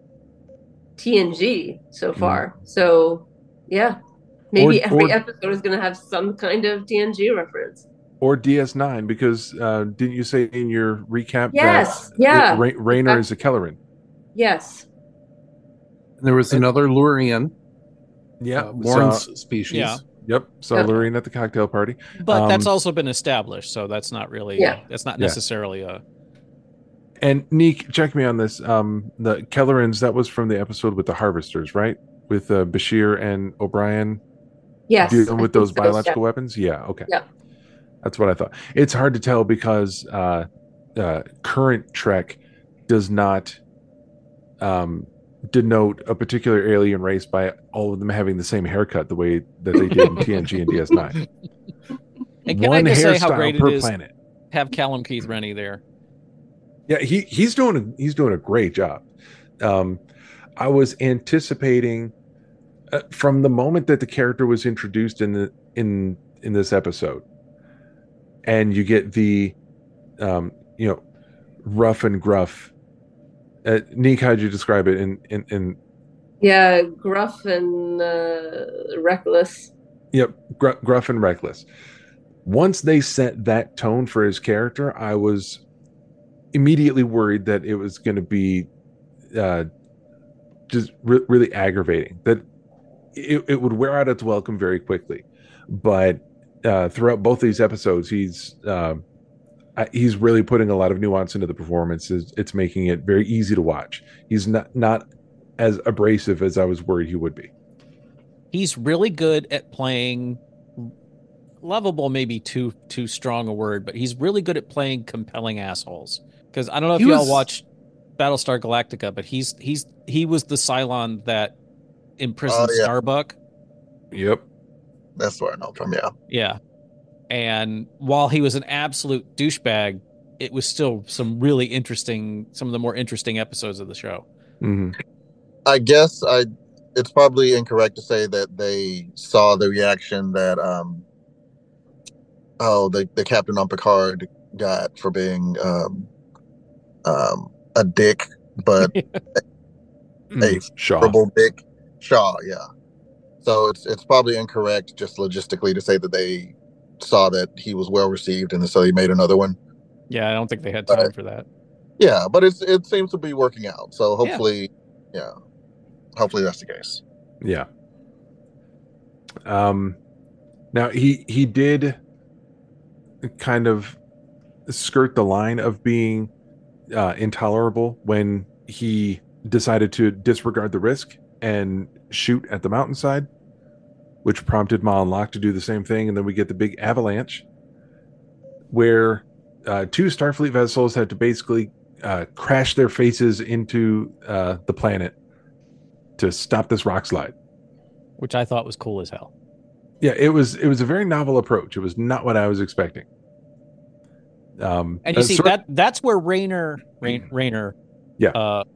T N G so far. Mm. So yeah, maybe or, every or, episode is going to have some kind of T N G reference. Or D S nine, because uh, didn't you say in your recap yes, that yeah. Ra- Raynor is a Kelleran? Yes. And there was and, another Lurian. Yeah. Uh, Warren's so, species. Yeah. Yep. So Yep. Lurian at the cocktail party. But um, that's also been established, so that's not really, yeah. that's not yeah. necessarily a... And Neek, check me on this. Um, the Kellerans, that was from the episode with the Harvesters, right? With uh, Bashir and O'Brien yes, dealing with those so, biological yeah. weapons? Yeah, okay. Yeah. That's what I thought. It's hard to tell because uh, uh, current Trek does not um, denote a particular alien race by all of them having the same haircut the way that they did in T N G and D S nine. And can One I just say hairstyle how great per it is planet. Have Callum Keith Rennie there? Yeah, he he's doing a, he's doing a great job. Um, I was anticipating uh, from the moment that the character was introduced in the in in this episode, and you get the um, you know rough and gruff. Uh, Neek, how'd you describe it? In in, in yeah, gruff and uh, reckless. Yep, gr- gruff and reckless. Once they set that tone for his character, I was immediately worried that it was going to be uh, just re- really aggravating, that it, it would wear out its welcome very quickly. But uh, throughout both these episodes, he's uh, he's really putting a lot of nuance into the performances. It's making it very easy to watch. He's not not as abrasive as I was worried he would be. He's really good at playing lovable, maybe too too strong a word, but he's really good at playing compelling assholes. Because I don't know if He y'all was- watched Battlestar Galactica, but he's he's he was the Cylon that imprisoned Oh, yeah. Starbuck. Yep. That's where I know from. Yeah. Yeah. And while he was an absolute douchebag, it was still some really interesting, some of the more interesting episodes of the show. Mm-hmm. I guess I. It's probably incorrect to say that they saw the reaction that um. Oh, the the captain on Picard got for being um, um a dick, but a Shaw. horrible dick. Shaw, yeah. So it's it's probably incorrect just logistically to say that they saw that he was well received and so he made another one. Yeah, I don't think they had time But- for that. Yeah, but it's it seems to be working out. So hopefully, yeah, hopefully that's the case. Yeah. Um, now he he did kind of skirt the line of being uh, intolerable when he decided to disregard the risk and shoot at the mountainside, which prompted Ma and Locke to do the same thing, and then we get the big avalanche, where uh, two Starfleet vessels had to basically uh, crash their faces into uh, the planet to stop this rock slide. Which I thought was cool as hell. Yeah, it was it was a very novel approach. It was not what I was expecting. Um, And you uh, see sort- that that's where Rayner Rain, Rayner Yeah. uh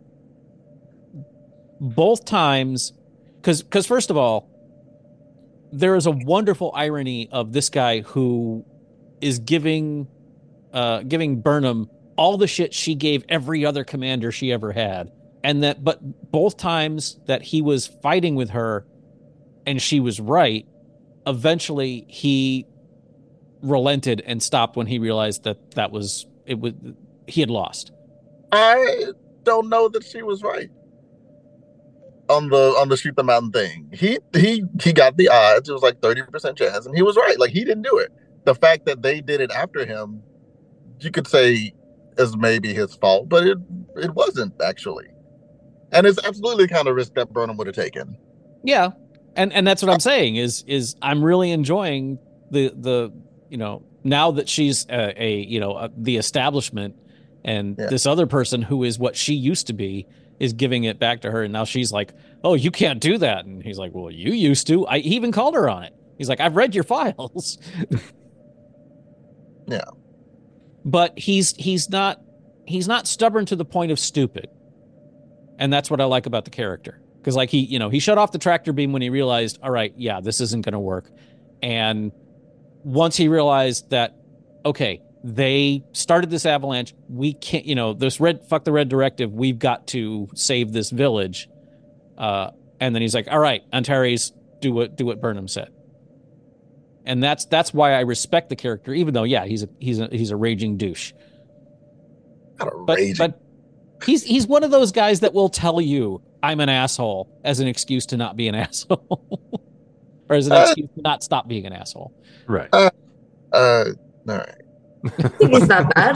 both times cuz cuz first of all there is a wonderful irony of this guy who is giving uh giving Burnham all the shit she gave every other commander she ever had, and that but both times that he was fighting with her and she was right, eventually he relented and stopped when he realized that that was it was he had lost. I don't know that she was right on the on the shoot the mountain thing. He he he got the odds. It was like thirty percent chance, and he was right. Like he didn't do it. The fact that they did it after him, you could say is maybe his fault, but it it wasn't actually. And it's absolutely the kind of risk that Burnham would have taken. Yeah, and and that's what I'm saying is is I'm really enjoying the the you know now that she's a, a you know a, the establishment, And Yeah. this other person who is what she used to be is giving it back to her. And now she's like, oh, you can't do that. And he's like, well, you used to. I he even called her on it. He's like, I've read your files. Yeah. But he's he's not he's not stubborn to the point of stupid. And that's what I like about the character. Because like he, you know, he shut off the tractor beam when he realized, all right, yeah, this isn't going to work. And once he realized that, okay, they started this avalanche, we can't, you know, this red, fuck the red directive, we've got to save this village. Uh, and then he's like, all right, Antares, do what, do what Burnham said. And that's, that's why I respect the character, even though, yeah, he's a, he's a, he's a raging douche. Not a But, raging. but he's, he's one of those guys that will tell you I'm an asshole as an excuse to not be an asshole. Or as an Uh, excuse to not stop being an asshole. Right. Uh, uh, all right. I think he's that bad.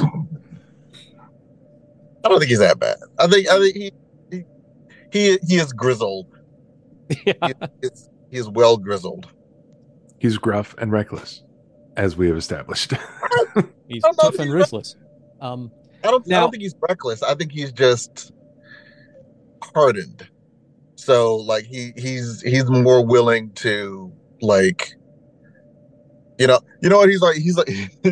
I don't think he's that bad. I think I think he he he, he is grizzled. Yeah. He, is, he is well grizzled. He's gruff and reckless, as we have established. He's I don't know tough if and he's ruthless. Um, I don't I Now- don't think he's reckless. I think he's just hardened. So like he he's he's more willing to like you know you know what he's like he's like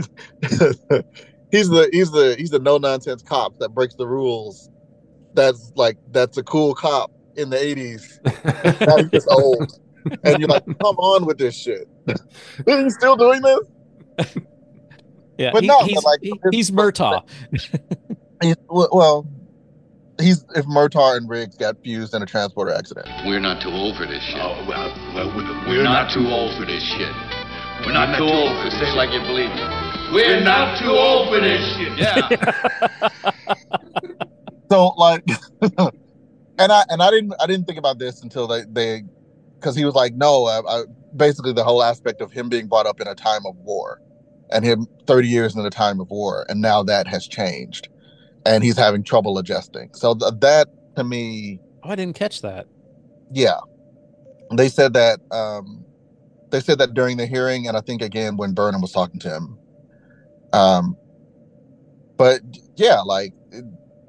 he's the he's the he's the no nonsense cop that breaks the rules. That's like that's a cool cop in the eighties. Now he's just old. And you're like, come on with this shit. Are you still doing this? yeah, But he- no, but he's, like- he- he's Murtaugh. He's, well, he's if Murtaugh and Riggs got fused in a transporter accident. We're not too old for this shit. Oh, well, well, we- We're not too old for this shit. We're not too old for this shit. Say it like you believe it. We're not too old for this shit. Yeah. So like, and I and I didn't I didn't think about this until they they because he was like, no, I, I, basically the whole aspect of him being brought up in a time of war, and him thirty years in a time of war, and now that has changed, and he's having trouble adjusting. So th- that to me, Oh, I didn't catch that. yeah, they said that um, they said that during the hearing, and I think again when Burnham was talking to him. Um, but yeah, like. It,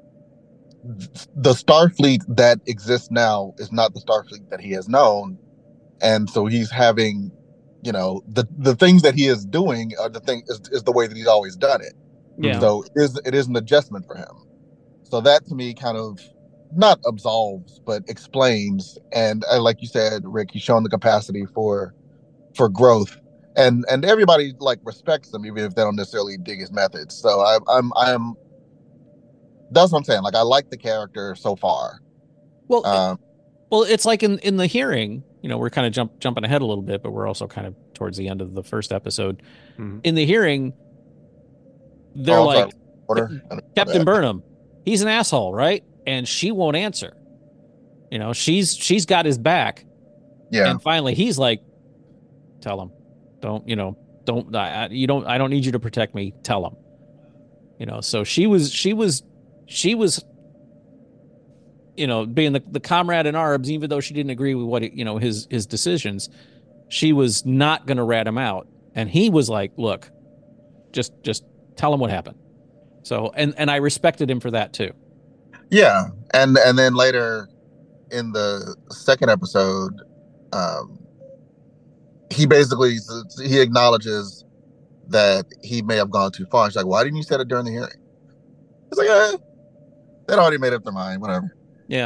the Starfleet that exists now is not the Starfleet that he has known, and so he's having, you know, the the things that he is doing are the thing is, is the way that he's always done it. Yeah. So it is it is an adjustment for him. So that to me kind of not absolves but explains, and uh, like you said, Rick, he's shown the capacity for for growth, and and everybody like respects him even if they don't necessarily dig his methods. So I, I'm I'm. That's what I'm saying. Like I like the character so far. Well, Um, well, it's like in, in the hearing, you know, we're kind of jump, jumping ahead a little bit, but we're also kind of towards the end of the first episode. Mhm. In the hearing, they're Oh, I'm sorry. like, Order. I know Captain that. Burnham, he's an asshole, right? And she won't answer. You know, she's she's got his back. Yeah. And finally, he's like, "Tell him, don't you know, don't I, I- you don't I don't need you to protect me. Tell him." You know, so she was she was she was, you know, being the, the comrade in arms, even though she didn't agree with what, you know, his, his decisions, she was not going to rat him out. And he was like, look, just, just tell him what happened. So, and, and I respected him for that too. Yeah. And and then later in the second episode, um, he basically he acknowledges that he may have gone too far. She's like, why didn't you say it during the hearing? He's like, eh, they'd already made up their mind, whatever. Yeah.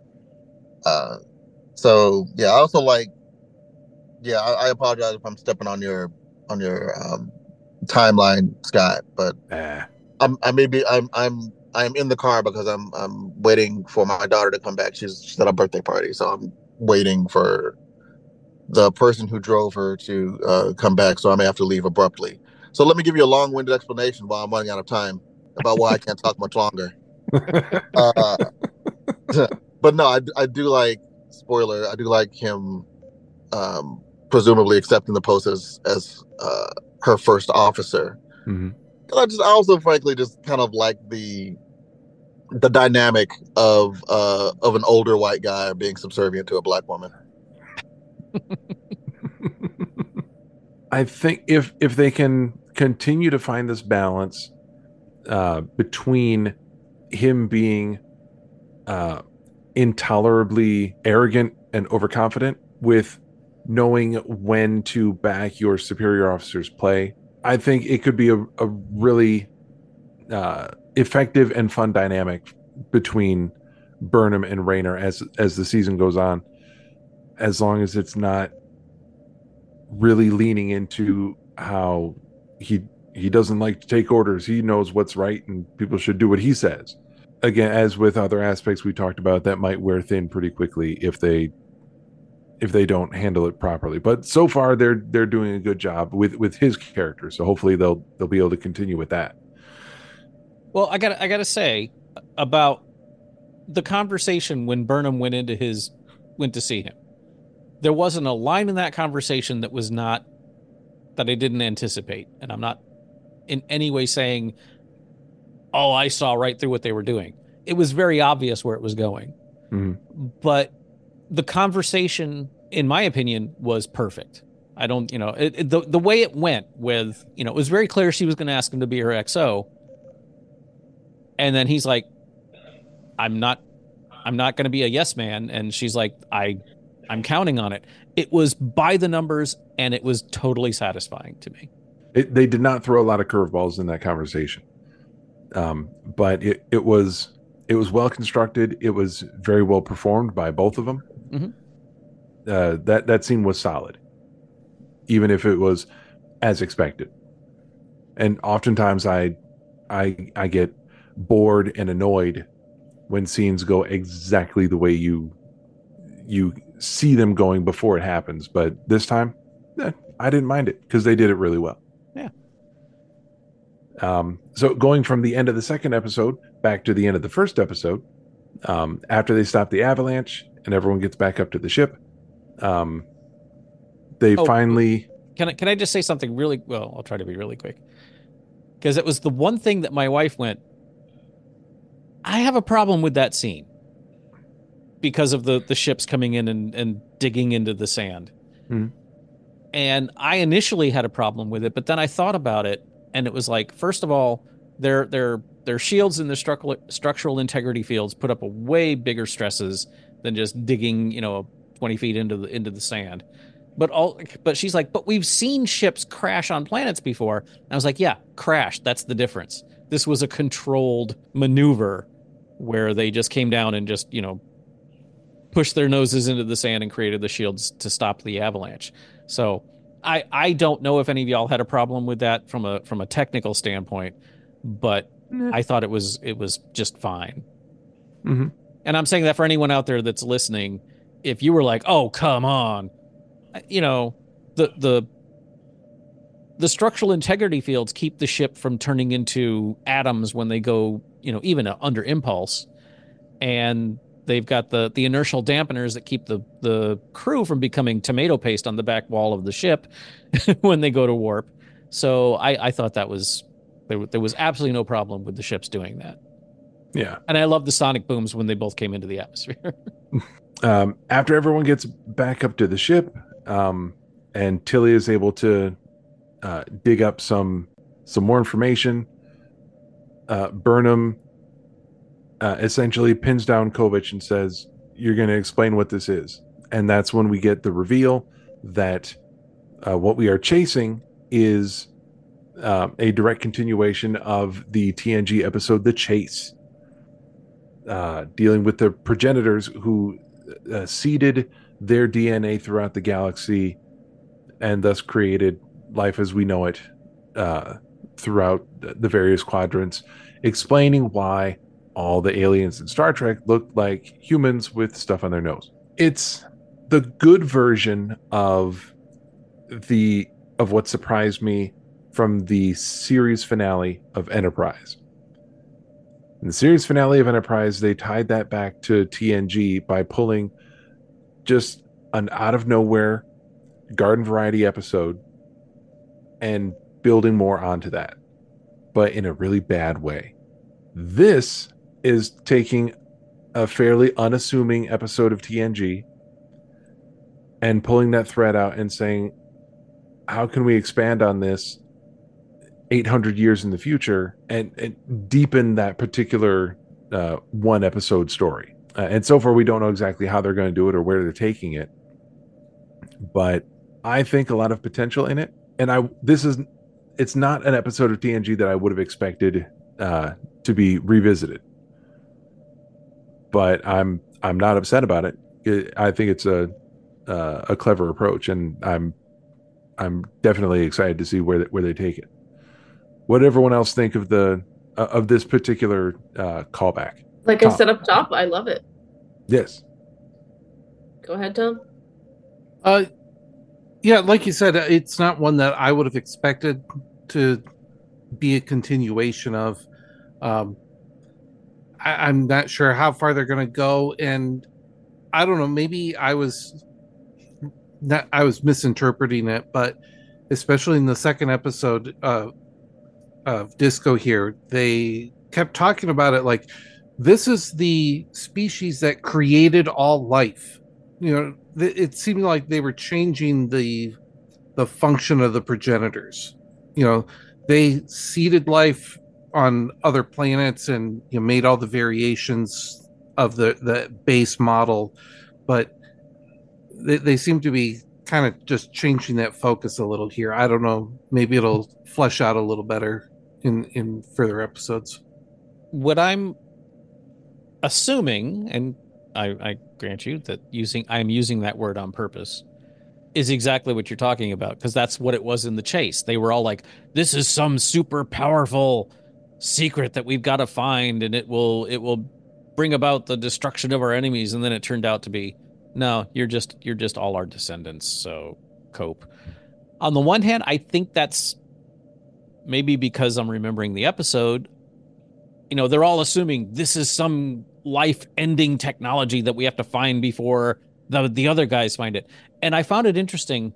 Uh, so yeah, I also like, yeah, I, I apologize if I'm stepping on your on your um, timeline, Scott, but Ah. I'm I may be I'm I'm I'm in the car because I'm I'm waiting for my daughter to come back. She's she's at a birthday party, so I'm waiting for the person who drove her to uh, come back. So I may have to leave abruptly. So let me give you a long-winded explanation while I'm running out of time about why I can't talk much longer. Uh, but no, I, I do like, spoiler, I do like him um, presumably accepting the post as, as uh, her first officer. Mhm. And I just, I also frankly just kind of like the the dynamic of uh, of an older white guy being subservient to a black woman. I think if if they can continue to find this balance, uh, between him being uh, intolerably arrogant and overconfident with knowing when to back your superior officer's play. I think it could be a, a really uh, effective and fun dynamic between Burnham and Rayner as as the season goes on, as long as it's not really leaning into how he he doesn't like to take orders. He knows what's right and people should do what he says. Again, as with other aspects we talked about, that might wear thin pretty quickly if they if they don't handle it properly. But so far they're they're doing a good job with with his character. So hopefully they'll they'll be able to continue with that. Well, I got I got to say about the conversation when Burnham went into his went to see him. There wasn't a line in that conversation that was not that I didn't anticipate, and I'm not in any way saying, "Oh, I saw right through what they were doing." It was very obvious where it was going. Mm-hmm. But the conversation, in my opinion, was perfect. I don't, you know, it, it, the the way it went with, you know, it was very clear she was going to ask him to be her X O, and then he's like, "I'm not, I'm not going to be a yes man," and she's like, "I, I'm counting on it." It was by the numbers, and it was totally satisfying to me. It, they did not throw a lot of curveballs in that conversation, um, but it it was it was well constructed. It was very well performed by both of them. Mm-hmm. Uh, that that scene was solid, even if it was as expected. And oftentimes, I I I get bored and annoyed when scenes go exactly the way you you see them going before it happens. But this time, eh, I didn't mind it because they did it really well. Yeah. Um, so going from the end of the second episode back to the end of the first episode, um, after they stop the avalanche and everyone gets back up to the ship, um, they Oh, finally... Can I, can I just say something really, well, I'll try to be really quick. Because it was the one thing that my wife went, I have a problem with that scene. Because of the, the ships coming in and, and digging into the sand. Mhm. And I initially had a problem with it, but then I thought about it, and it was like, first of all, their their their shields and their structural structural integrity fields put up a way bigger stresses than just digging, you know, twenty feet into the into the sand. But all but she's like, but we've seen ships crash on planets before. And I was like, yeah, crash. That's the difference. This was a controlled maneuver where they just came down and just, you know, pushed their noses into the sand and created the shields to stop the avalanche. So I I don't know if any of y'all had a problem with that from a from a technical standpoint, but Nah. I thought it was it was just fine. Mhm. And I'm saying that for anyone out there that's listening, if you were like, "Oh, come on," you know, the the the structural integrity fields keep the ship from turning into atoms when they go, you know, even under impulse, and they've got the the inertial dampeners that keep the the crew from becoming tomato paste on the back wall of the ship when they go to warp. So I I thought that was there, there was absolutely no problem with the ships doing that. Yeah. And I love the sonic booms when they both came into the atmosphere. Um, after everyone gets back up to the ship, um, and Tilly is able to uh, dig up some some more information, uh, Burnham uh, essentially pins down Kovich and says, "You're going to explain what this is." And that's when we get the reveal that uh, what we are chasing is uh, a direct continuation of the T N G episode The Chase, uh, dealing with the progenitors who uh, seeded their D N A throughout the galaxy and thus created life as we know it uh, throughout the various quadrants, explaining why all the aliens in Star Trek look like humans with stuff on their nose. It's the good version of the of what surprised me from the series finale of Enterprise. In the series finale of Enterprise, they tied that back to T N G by pulling just an out of nowhere garden variety episode and building more onto that, but in a really bad way. This is taking a fairly unassuming episode of T N G and pulling that thread out and saying, how can we expand on this eight hundred years in the future and, and deepen that particular uh, one episode story. Uh, and so far, we don't know exactly how they're going to do it or where they're taking it. But I think a lot of potential in it. And I this is it's not an episode of T N G that I would have expected uh, to be revisited. But I'm I'm not upset about it. it I think it's a uh, a clever approach, and I'm I'm definitely excited to see where where they take it. What did everyone else think of the uh, of this particular uh, callback? Like Tom. I said up top, I love it. Yes. Go ahead, Tom. Uh, yeah, like you said, it's not one that I would have expected to be a continuation of. Um, I, I'm not sure how far they're going to go, and I don't know. Maybe I was not. I was misinterpreting it, but especially in the second episode uh, of Disco here, they kept talking about it like this is the species that created all life. You know, it seemed like they were changing the the function of the progenitors. You know, they seeded life on other planets and you know, made all the variations of the, the base model, but they, they seem to be kind of just changing that focus a little here. I don't know. Maybe it'll flesh out a little better in, in further episodes. What I'm assuming, and I, I grant you that using I'm using that word on purpose, is exactly what you're talking about, because that's what it was in the chase. They were all like, this is some super powerful secret that we've got to find, and it will it will bring about the destruction of our enemies. And then it turned out to be, no, you're just you're just all our descendants, so cope. On the one hand, I think that's maybe because I'm remembering the episode. You know, they're all assuming this is some life-ending technology that we have to find before the the other guys find it. And I found it interesting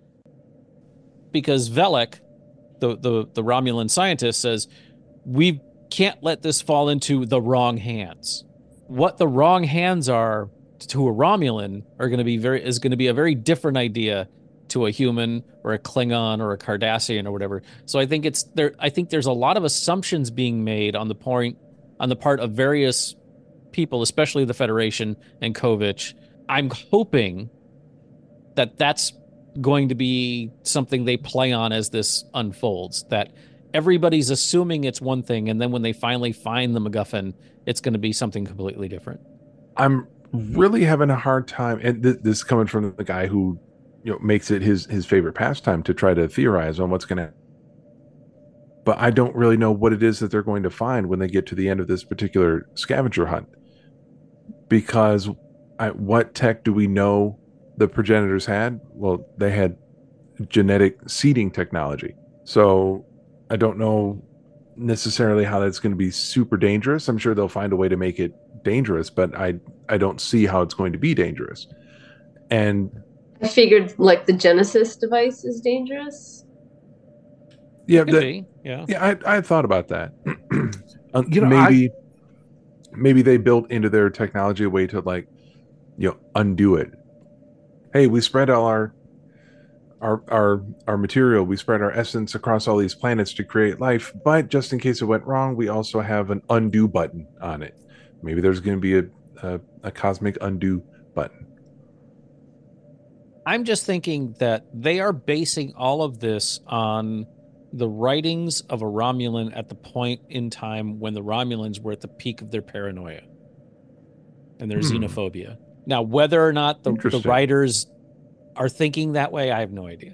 because Velek, the, the, the Romulan scientist, says, we can't let this fall into the wrong hands. What the wrong hands are to a Romulan are going to be very is going to be a very different idea to a human or a Klingon or a Cardassian or whatever. So I think it's there. I think there's a lot of assumptions being made on the point on the part of various people, especially the Federation and Kovich. I'm hoping that that's going to be something they play on as this unfolds, that everybody's assuming it's one thing, and then when they finally find the MacGuffin, it's going to be something completely different. I'm really having a hard time, and th- this is coming from the guy who, you know, makes it his his favorite pastime to try to theorize on what's going to. But I don't really know what it is that they're going to find when they get to the end of this particular scavenger hunt, because I, what tech do we know the progenitors had? Well, they had genetic seeding technology. So I don't know necessarily how that's going to be super dangerous. I'm sure they'll find a way to make it dangerous, but I I don't see how it's going to be dangerous. And I figured like the Genesis device is dangerous. Yeah, Could that, be. Yeah, yeah. I I had thought about that. You know, maybe maybe they built into their technology a way to, like, you know, undo it. Hey, we spread all our our our our material, we spread our essence across all these planets to create life, but just in case it went wrong, we also have an undo button on it. Maybe there's going to be a, a a cosmic undo button. I'm just thinking that they are basing all of this on the writings of a Romulan at the point in time when the Romulans were at the peak of their paranoia and their hmm. xenophobia. Now, whether or not the, the writers are thinking that way, I have no idea.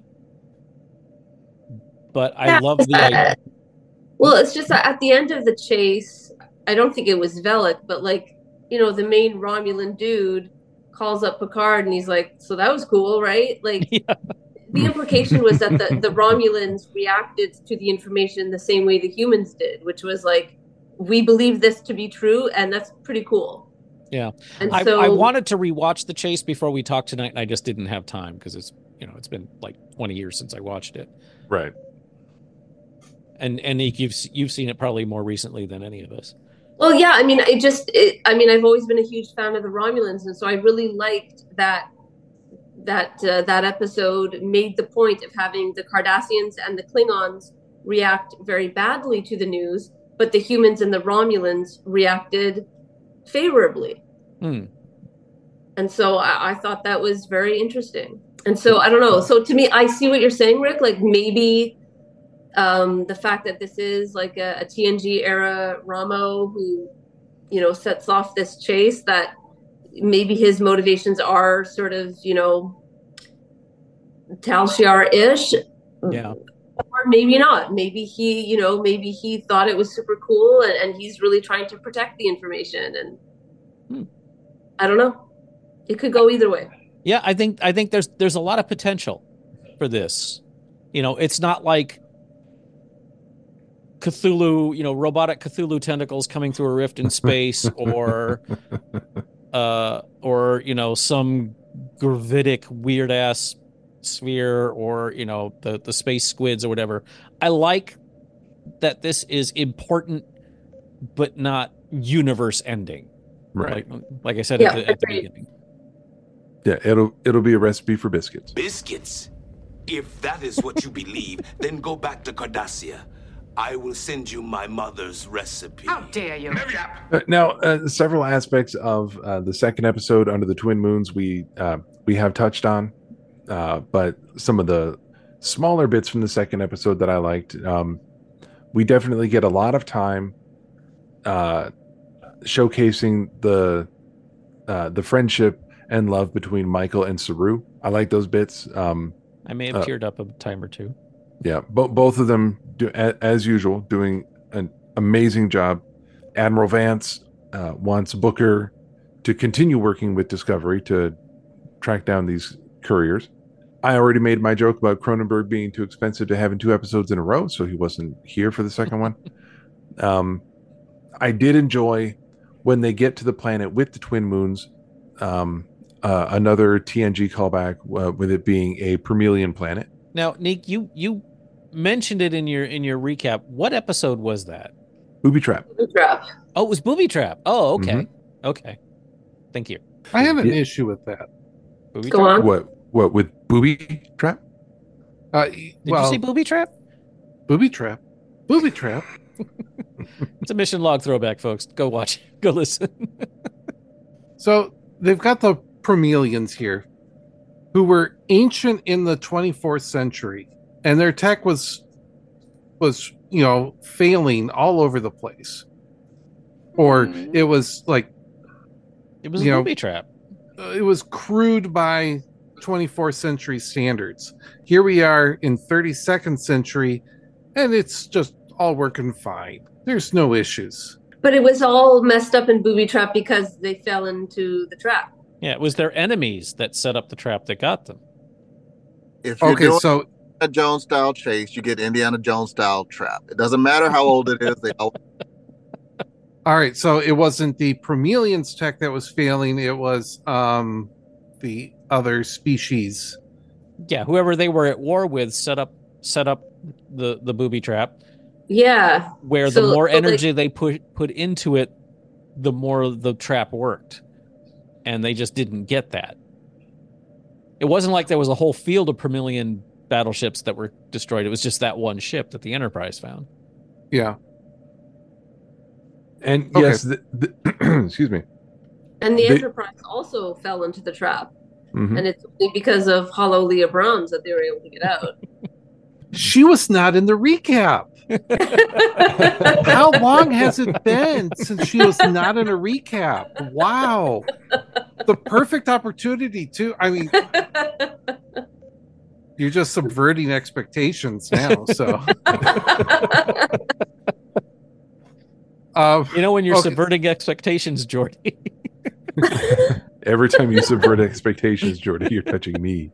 But I love the idea. Well, it's just that at the end of the chase, I don't think it was Velek, but, like, you know, the main Romulan dude calls up Picard and he's like, so that was cool, right? Like, yeah. The implication was that the, the Romulans reacted to the information the same way the humans did, which was like, we believe this to be true, and that's pretty cool. Yeah. And I, so, I wanted to rewatch the chase before we talked tonight, and I just didn't have time because it's, you know, it's been like twenty years since I watched it. Right. And and Nick, you've you've seen it probably more recently than any of us. Well, yeah, I mean, it just, it, I mean, I've always been a huge fan of the Romulans, and so I really liked that that uh, that episode made the point of having the Cardassians and the Klingons react very badly to the news, but the humans and the Romulans reacted favorably. Hmm. And so I, I thought that was very interesting. And so I don't know. So to me, I see what you're saying, Rick. Like maybe um, the fact that this is like a, a T N G era Ramo who, you know, sets off this chase, that maybe his motivations are sort of, you know, Tal Shiar-ish. Yeah. Or maybe not. Maybe he, you know, maybe he thought it was super cool and, and he's really trying to protect the information. And hmm. I don't know. It could go either way. Yeah, I think I think there's there's a lot of potential for this. You know, it's not like Cthulhu, you know, robotic Cthulhu tentacles coming through a rift in space, or uh, or you know, some gravitic weird ass sphere, or you know, the the space squids or whatever. I like that this is important, but not universe ending. Right. Like, like I said Yeah, at, the, at the agreed. beginning. Yeah, it'll it'll be a recipe for biscuits. Biscuits? If that is what you believe, then go back to Cardassia. I will send you my mother's recipe. How dare you? Uh, now, uh, several aspects of uh, the second episode, Under the Twin Moons, we uh, we have touched on, uh, but some of the smaller bits from the second episode that I liked, um, we definitely get a lot of time uh, showcasing the uh, the friendship and love between Michael and Saru. I like those bits. Um, I may have uh, teared up a time or two. Yeah, bo- both of them, do, a- as usual, doing an amazing job. Admiral Vance uh, wants Booker to continue working with Discovery to track down these couriers. I already made my joke about Cronenberg being too expensive to have in two episodes in a row, so he wasn't here for the second one. Um, I did enjoy when they get to the planet with the twin moons, um, uh, another T N G callback, uh, with it being a Permelian planet. Now, Nick, you you mentioned it in your in your recap. What episode was that? Booby Trap. Booby Trap. Oh, it was Booby Trap. Oh, okay. Mm-hmm. Okay. Thank you. I have an Yeah. issue with that. Booby Go Trap? on. What? What with Booby Trap? Uh, Did well, you say Booby Trap? booby trap? Booby trap. It's a mission log throwback, folks. Go watch. Go listen. So they've got the Promelians here, who were ancient in the twenty-fourth century, and their tech was was you know failing all over the place, or it was like It was a you know, Booby Trap. uh, it was crude by twenty-fourth century standards. Here we are in thirty-second century, and it's just all working fine. There's no issues. But it was all messed up in Booby Trap because they fell into the trap. Yeah, it was their enemies that set up the trap that got them. If you're Okay, doing so a Jones style chase, you get Indiana Jones style trap. It doesn't matter how old it is. They always all right, so it wasn't the Promelians tech that was failing, it was um the other species. Yeah, whoever they were at war with set up set up the the booby trap, Yeah. where So- the more so, like- energy they put put into it, the more the trap worked. And they just didn't get that. It wasn't like there was a whole field of Promelian battleships that were destroyed. It was just that one ship that the Enterprise found. Yeah. And Okay. yes, the, the, excuse me. And the They- Enterprise also fell into the trap. Mhm. And it's only because of Hollow Leah Browns that they were able to get out. She was not in the recap. How long has it been since she was not in a recap? Wow. The perfect opportunity to I mean you're just subverting expectations now, so uh, You know when you're Okay. subverting expectations, Jordy. Every time you subvert expectations, Jordan, you're touching me.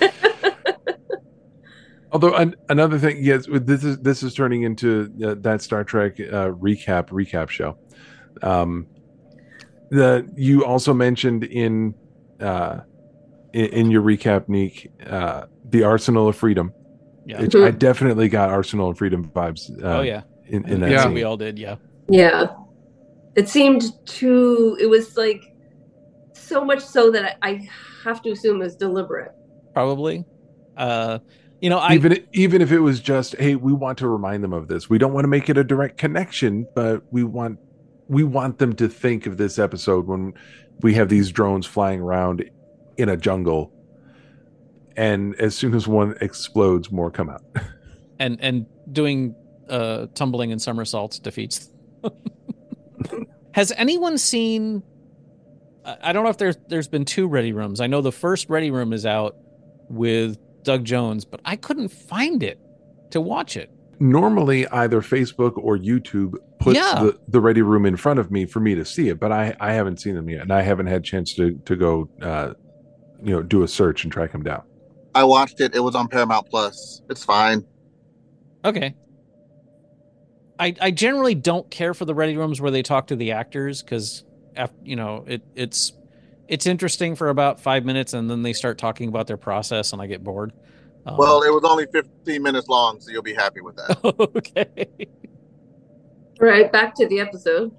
Although an, another thing, yes, this is this is turning into uh, that Star Trek uh, recap recap show. Um, the you also mentioned in uh, in, in your recap, Neek, uh, the Arsenal of Freedom. Yeah. Which I definitely got Arsenal of Freedom vibes. Uh, Oh, yeah. in, in that Yeah. scene. We all did, yeah. Yeah. It seemed too, it was like so much so that I, I have to assume it was deliberate. Probably. Uh, You know, I even even if it was just, hey, we want to remind them of this. We don't want to make it a direct connection, but we want we want them to think of this episode when we have these drones flying around in a jungle, and as soon as one explodes, more come out. and and doing uh, tumbling and somersaults defeats. Has anyone seen? I don't know if there's there's been two Ready Rooms. I know the first Ready Room is out with Doug Jones, but I couldn't find it to watch it. Normally, either Facebook or YouTube puts Yeah. the, the Ready Room in front of me for me to see it, but I, I haven't seen them yet, and I haven't had a chance to to go, uh, you know, do a search and track them down. I watched it. It was on Paramount Plus. It's fine. Okay. I I generally don't care for the Ready Rooms where they talk to the actors because, you know, it it's it's interesting for about five minutes and then they start talking about their process and I get bored. Um, Well, it was only fifteen minutes long, so you'll be happy with that. Okay. Right, back to the episode.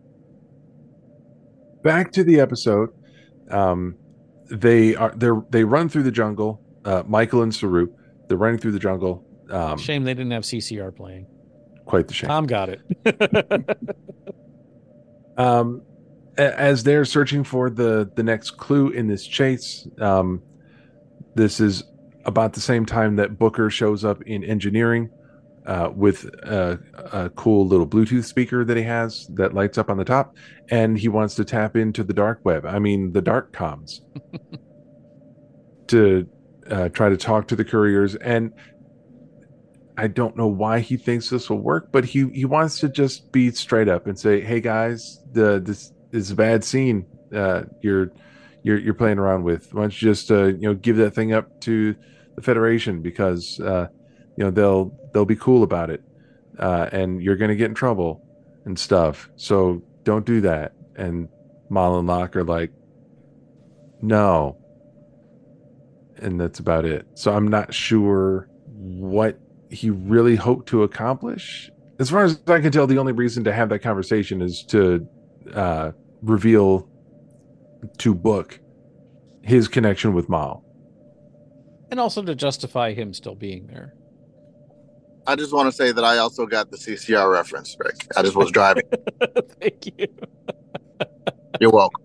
Back to the episode. Um, they are they they run through the jungle. Uh, Michael and Saru, they're running through the jungle. Um, Shame they didn't have C C R playing. Quite the shame. Tom got it. um, a- as they're searching for the the next clue in this chase, um, this is about the same time that Booker shows up in engineering uh, with a, a cool little Bluetooth speaker that he has that lights up on the top, and he wants to tap into the dark web. I mean, the dark comms to uh, try to talk to the couriers. And I don't know why he thinks this will work, but he, he wants to just be straight up and say, "Hey guys, the this, this is a bad scene. Uh, you're you're you're playing around with. Why don't you just uh, you know give that thing up to the Federation because uh, you know they'll they'll be cool about it, uh, and you're going to get in trouble and stuff. So don't do that." And Mal and Locke are like, "No," and that's about it. So I'm not sure what he really hoped to accomplish. As far as I can tell, the only reason to have that conversation is to uh, reveal to Book his connection with Mal. And also to justify him still being there. I just want to say that I also got the C C R reference, Rick. I just was driving. Thank you. You're welcome.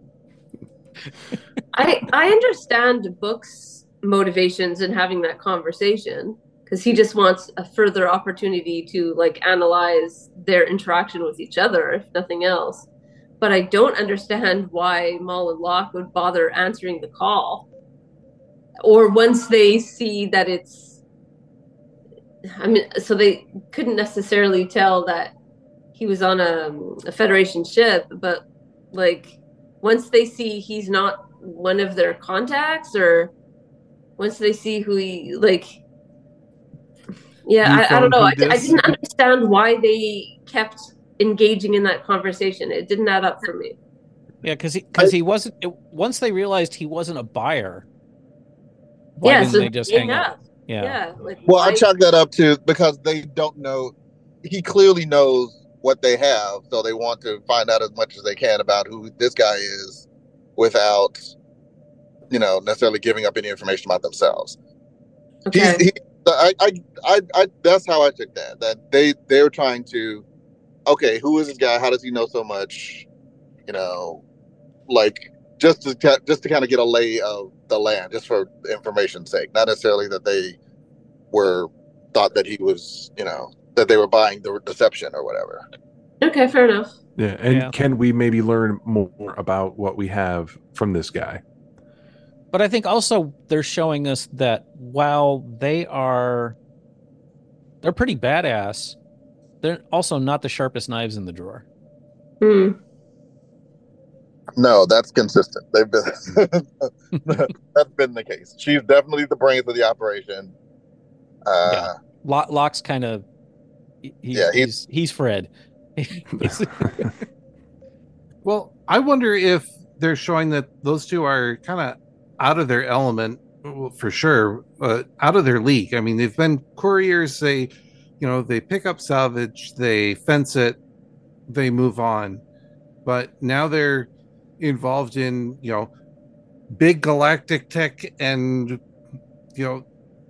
I I understand Book's motivations in having that conversation because he just wants a further opportunity to like analyze their interaction with each other, if nothing else. But I don't understand why Mal and Locke would bother answering the call. Or once they see that it's, I mean, so they couldn't necessarily tell that he was on a, a Federation ship, but like once they see he's not one of their contacts, or once they see who he, like, yeah, I, I don't know. I, I didn't understand why they kept engaging in that conversation. It didn't add up for me. Yeah, because he, cause he wasn't, it, once they realized he wasn't a buyer, why yeah, didn't so they just hang hang up. up? Yeah. Yeah. Like, Well, why- I chalk that up to because they don't know. He clearly knows what they have, so they want to find out as much as they can about who this guy is without, you know, necessarily giving up any information about themselves. Okay. He, he, I, I, I, I, that's how I took that. That they, they were trying to, okay, who is this guy? How does he know so much? You know, like just to ca- just to kind of get a lay of the land, just for information's sake. Not necessarily that they were thought that he was, you know, that they were buying the deception or whatever. Okay, fair enough. Yeah, and Yeah. can we maybe learn more about what we have from this guy? But I think also they're showing us that while they are, they're pretty badass, they're also not the sharpest knives in the drawer. Hmm. No, that's consistent. They've been that's been the case. She's definitely the brains of the operation. Uh, Yeah. Lo- Locke's kind of, he's, Yeah, he- he's he's Fred. He's- Well, I wonder if they're showing that those two are kind of out of their element, well, for sure, uh, out of their league. I mean, they've been couriers. They, you know, they pick up salvage, they fence it, they move on. But now they're involved in, you know, big galactic tech and, you know,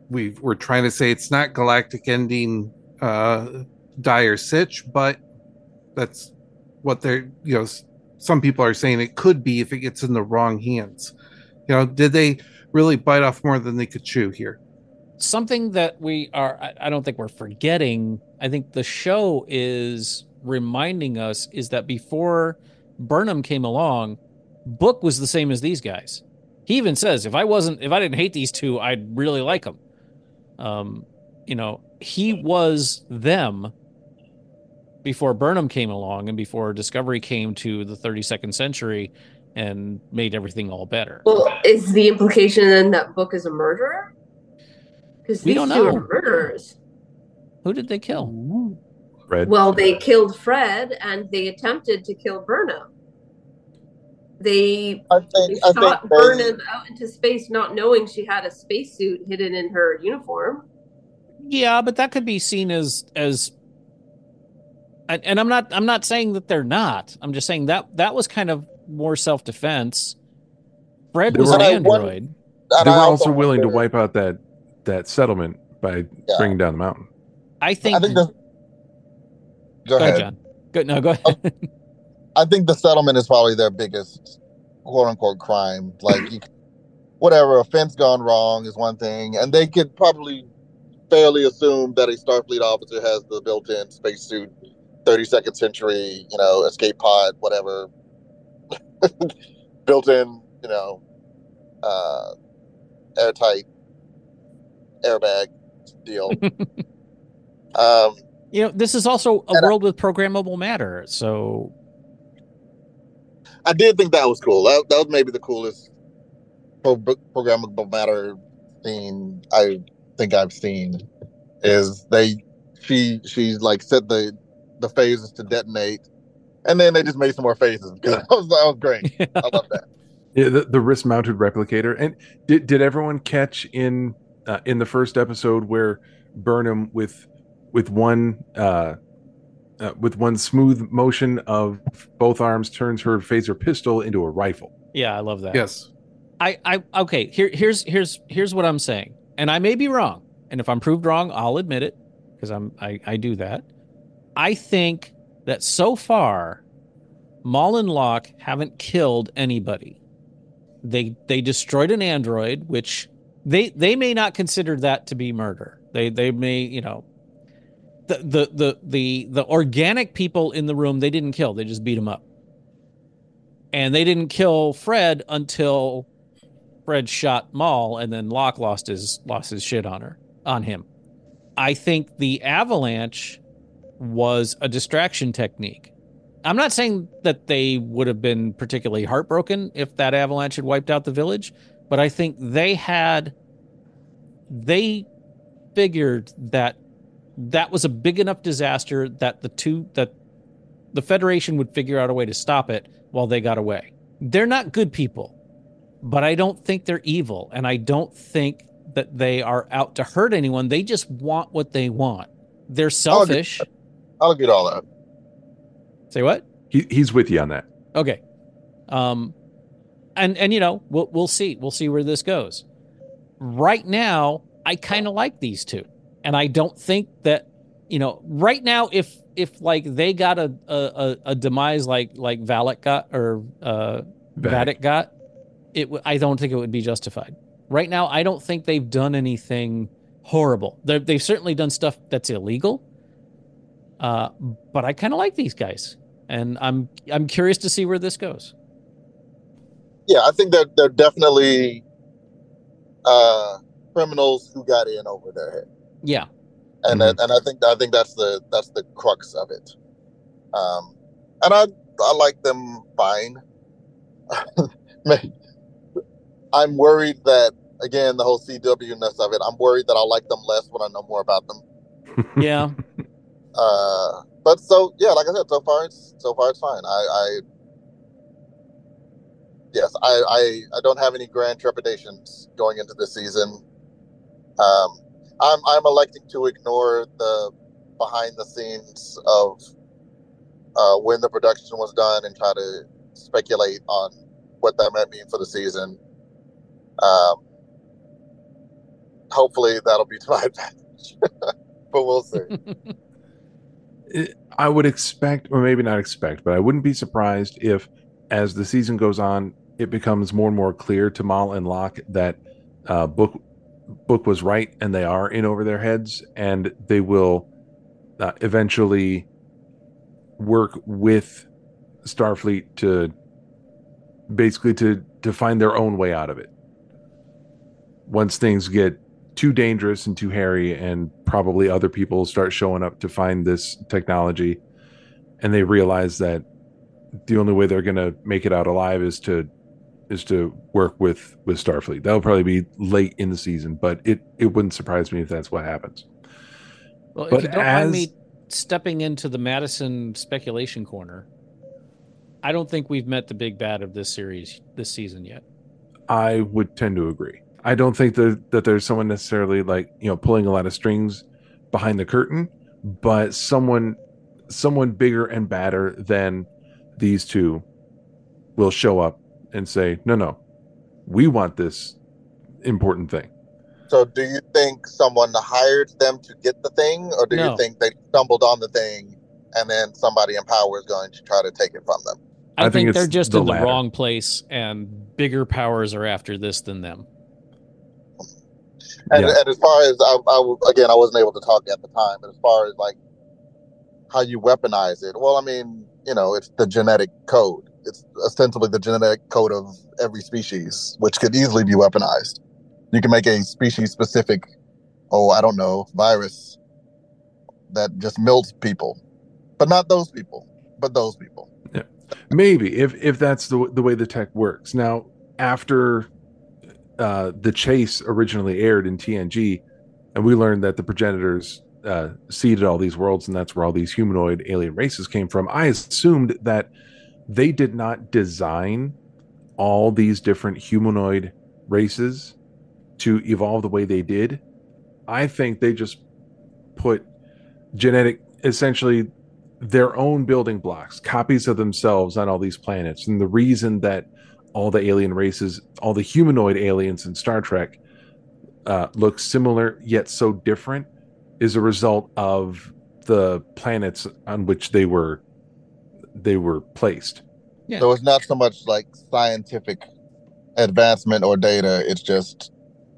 we we're trying to say it's not galactic ending uh, dire sitch, but that's what they're, you know, some people are saying it could be if it gets in the wrong hands. You know, did they really bite off more than they could chew here? Something that we are, I, I don't think we're forgetting, I think the show is reminding us is that before Burnham came along, Book was the same as these guys. He even says, if I wasn't, if I didn't hate these two, I'd really like them. Um, you know, he was them before Burnham came along and before Discovery came to the thirty-second century and made everything all better. Well, is the implication then that Book is a murderer? Because We these don't two know. are murderers. Who did they kill? Fred. Well, they killed Fred and they attempted to kill Burnham. They, I think, they I shot think they, Burnham out into space, not knowing she had a spacesuit hidden in her uniform. Yeah, but that could be seen as as and, and I'm not I'm not saying that they're not. I'm just saying that that was kind of more self-defense. Fred They was were- an And I wonder- android. and They I were also willing to wonder- wipe out that that settlement by Yeah. bringing down the mountain. I think, I think the, go go, ahead, ahead. John. Go no, go ahead. I think the settlement is probably their biggest quote unquote crime. Like, you, whatever, a fence gone wrong is one thing, and they could probably fairly assume that a Starfleet officer has the built-in spacesuit, thirty-second century, you know, escape pod, whatever, built-in, you know, uh, airtight airbag deal. um, You know, this is also a And I- world with programmable matter. So I did think that was cool. That, that was maybe the coolest pro- programmable matter scene I think I've seen. Is they she she like set the the phases to detonate, and then they just made some more phases. That was that was great. I love that. Yeah, the, the wrist-mounted replicator. And did did everyone catch in uh, in the first episode where Burnham with with one uh, uh, with one smooth motion of both arms turns her phaser pistol into a rifle? yeah, I love that. Yes. I, I okay, here here's here's here's what I'm saying. And I may be wrong. And if I'm proved wrong, I'll admit it, because I'm I, I do that. I think that so far, Maul and Locke haven't killed anybody. They they destroyed an android, which they they may not consider that to be murder. They they may, you know, the the the the, the organic people in the room they didn't kill. They just beat them up. And they didn't kill Fred until Fred shot Maul, and then Locke lost his lost his shit on her on him. I think the avalanche was a distraction technique. I'm not saying that they would have been particularly heartbroken if that avalanche had wiped out the village, but I think they had they figured that that was a big enough disaster that the two that the Federation would figure out a way to stop it while they got away. They're not good people, but I don't think they're evil, and I don't think that they are out to hurt anyone. They just want what they want. They're selfish. I'll get all that. Say what? He he's with you on that. Okay. Um, and and you know we'll we'll see we'll see where this goes. Right now, I kind of like these two, and I don't think that you know right now if if like they got a a, a demise like like Valak got or uh, Vadic got, it w- I don't think it would be justified. Right now, I don't think they've done anything horrible. They're, they've certainly done stuff that's illegal, uh, but I kind of like these guys, and I'm I'm curious to see where this goes. Yeah, I think that they're definitely uh, criminals who got in over their head. Yeah, and Mhm. that, and I think I think that's the that's the crux of it. Um, and I I like them fine. I'm worried that again the whole C W ness of it. I'm worried that I'll like them less when I know more about them. yeah. Uh, but so yeah, like I said, so far it's so far it's fine. I, I yes, I, I I don't have any grand trepidations going into this season. Um, I'm I'm electing to ignore the behind the scenes of uh, when the production was done and try to speculate on what that might mean for the season. Um, hopefully that'll be to my advantage. But we'll see. It, I would expect, or maybe not expect, but I wouldn't be surprised if, as the season goes on, it becomes more and more clear to Mal and Locke that uh, Book Book was right, and they are in over their heads, and they will uh, eventually work with Starfleet to basically to to find their own way out of it. Once things get too dangerous and too hairy, and probably other people start showing up to find this technology, and they realize that the only way they're going to make it out alive is to is to work with with Starfleet. That'll probably be late in the season, but it it wouldn't surprise me if that's what happens. Well, but if you don't as, mind me stepping into the Madison speculation corner, I don't think we've met the big bad of this series this season yet. I would tend to agree. I don't think that, that there's someone necessarily like, you know, pulling a lot of strings behind the curtain, but someone someone bigger and badder than these two will show up and say, no, no, we want this important thing. So do you think someone hired them to get the thing, or do No. you think they stumbled on the thing and then somebody in power is going to try to take it from them? I, I think, think it's they're just the in the latter. wrong place, and bigger powers are after this than them. And, Yeah. and as far as I, I w- again, I wasn't able to talk at the time, but as far as like how you weaponize it, well, I mean, you know, it's the genetic code. It's ostensibly the genetic code of every species, which could easily be weaponized. You can make a species-specific, oh, I don't know, virus that just melts people, but not those people, but those people. Maybe if if that's the the way the tech works. Now, after uh, the chase originally aired in T N G, and we learned that the progenitors uh, seeded all these worlds, and that's where all these humanoid alien races came from. I assumed that they did not design all these different humanoid races to evolve the way they did. I think they just put genetic, essentially their own building blocks, copies of themselves on all these planets. And the reason that all the alien races, all the humanoid aliens in Star Trek uh, look similar yet so different is a result of the planets on which they were they were placed. Yeah. So it's not so much like scientific advancement or data, it's just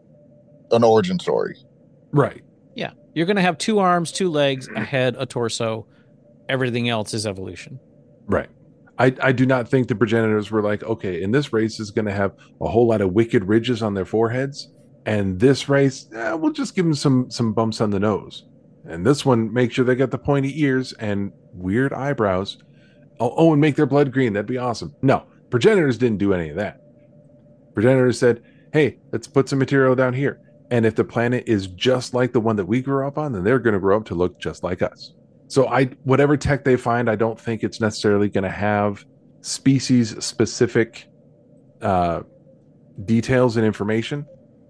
an origin story. Right. Yeah. You're going to have two arms, two legs, a head, a torso. Everything else is evolution. Right. I, I do not think the progenitors were like, okay, and this race is going to have a whole lot of wicked ridges on their foreheads, and this race, eh, we'll just give them some some bumps on the nose, and this one, make sure they got the pointy ears and weird eyebrows. Oh, oh, and make their blood green. That'd be awesome. No, progenitors didn't do any of that. Progenitors said, hey, let's put some material down here, and if the planet is just like the one that we grew up on, then they're going to grow up to look just like us. So I, whatever tech they find, I don't think it's necessarily going to have species-specific uh, details and information.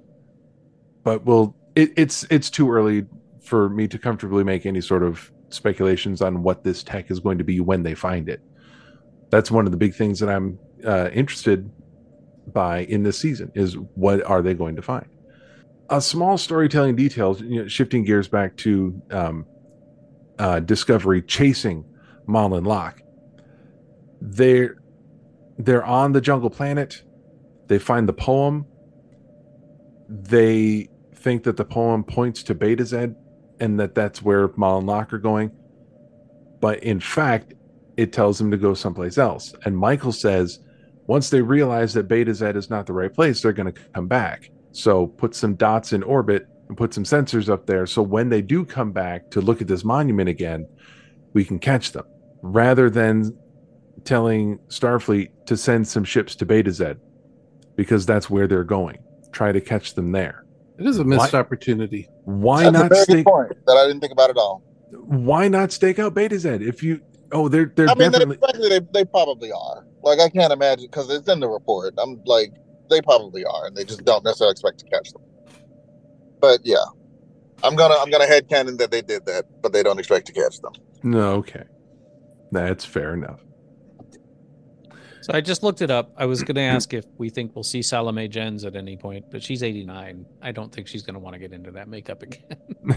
But we'll, it, it's it's too early for me to comfortably make any sort of speculations on what this tech is going to be when they find it. That's one of the big things that I'm uh, interested by in this season is what are they going to find? A small storytelling details, you know, shifting gears back to. Um, Uh, Discovery chasing Mal and Locke. They're they're on the jungle planet. They find the poem. They think that the poem points to Beta Z, and that that's where Mal and Locke are going. But in fact, it tells them to go someplace else. And Michael says, once they realize that Beta Z is not the right place, they're going to come back. So put some dots in orbit and put some sensors up there, so when they do come back to look at this monument again, we can catch them, rather than telling Starfleet to send some ships to Beta Z, because that's where they're going. Try to catch them there. It is a missed Why- opportunity. Why That's a not very good stake? point that I didn't think about at all. Why not stake out Beta Z? If you, oh, they're they're I mean, they, definitely. frankly, they, they probably are. Like, I can't imagine, because it's in the report. I'm like, they probably are, and they just don't necessarily expect to catch them. But yeah, I'm gonna I'm gonna headcanon that they did that, but they don't expect to catch them. No, okay, that's fair enough. So I just looked it up. I was going to ask if we think we'll see Salome Jens at any point, but she's eighty-nine. I don't think she's going to want to get into that makeup again.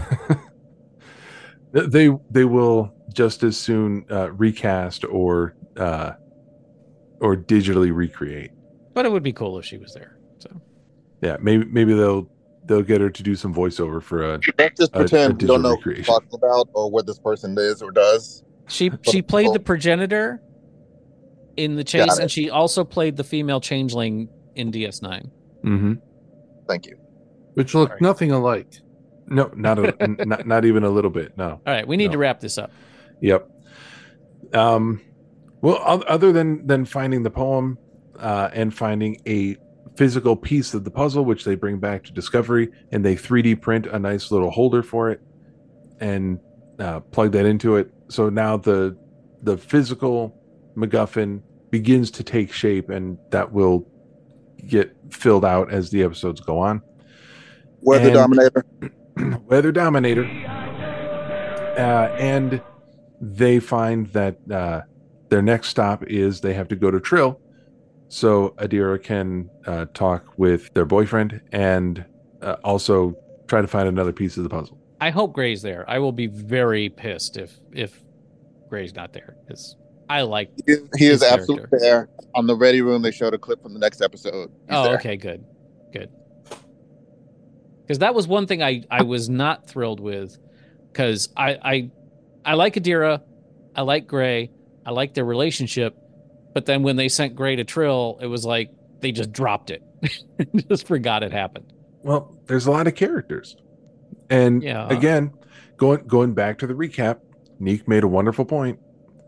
They they will just as soon uh, recast or uh, or digitally recreate. But it would be cool if she was there. So yeah, maybe maybe they'll they'll get her to do some voiceover for a. Let's just a, pretend a we don't know recreation. what we're talking about or what this person is or does. She she played the progenitor in the chase, Got it. and she also played the female changeling in D S nine. Mm-hmm. Thank you. Which look Right. nothing alike. No, not a, n- not not even a little bit. No. All right, we need No. to wrap this up. Yep. Um, well, o- other than than finding the poem uh, and finding a physical piece of the puzzle, which they bring back to Discovery, and they three D print a nice little holder for it, and uh, plug that into it. So now the the physical MacGuffin begins to take shape, and that will get filled out as the episodes go on. Weather And- Dominator. Weather Dominator. Uh, and they find that uh, their next stop is they have to go to Trill, so Adira can uh, talk with their boyfriend and uh, also try to find another piece of the puzzle. I hope Gray's there. I will be very pissed if if Gray's not there, because I like. He, he his is absolutely character. there. On the Ready Room, they showed a clip from the next episode. He's Oh, there. okay, good, good. Because that was one thing I I was not thrilled with, because I I I like Adira, I like Gray, I like their relationship, but then when they sent Gray to Trill, it was like they just dropped it, just forgot it happened. Well, there's a lot of characters. And Yeah. again, going going back to the recap, Neek made a wonderful point.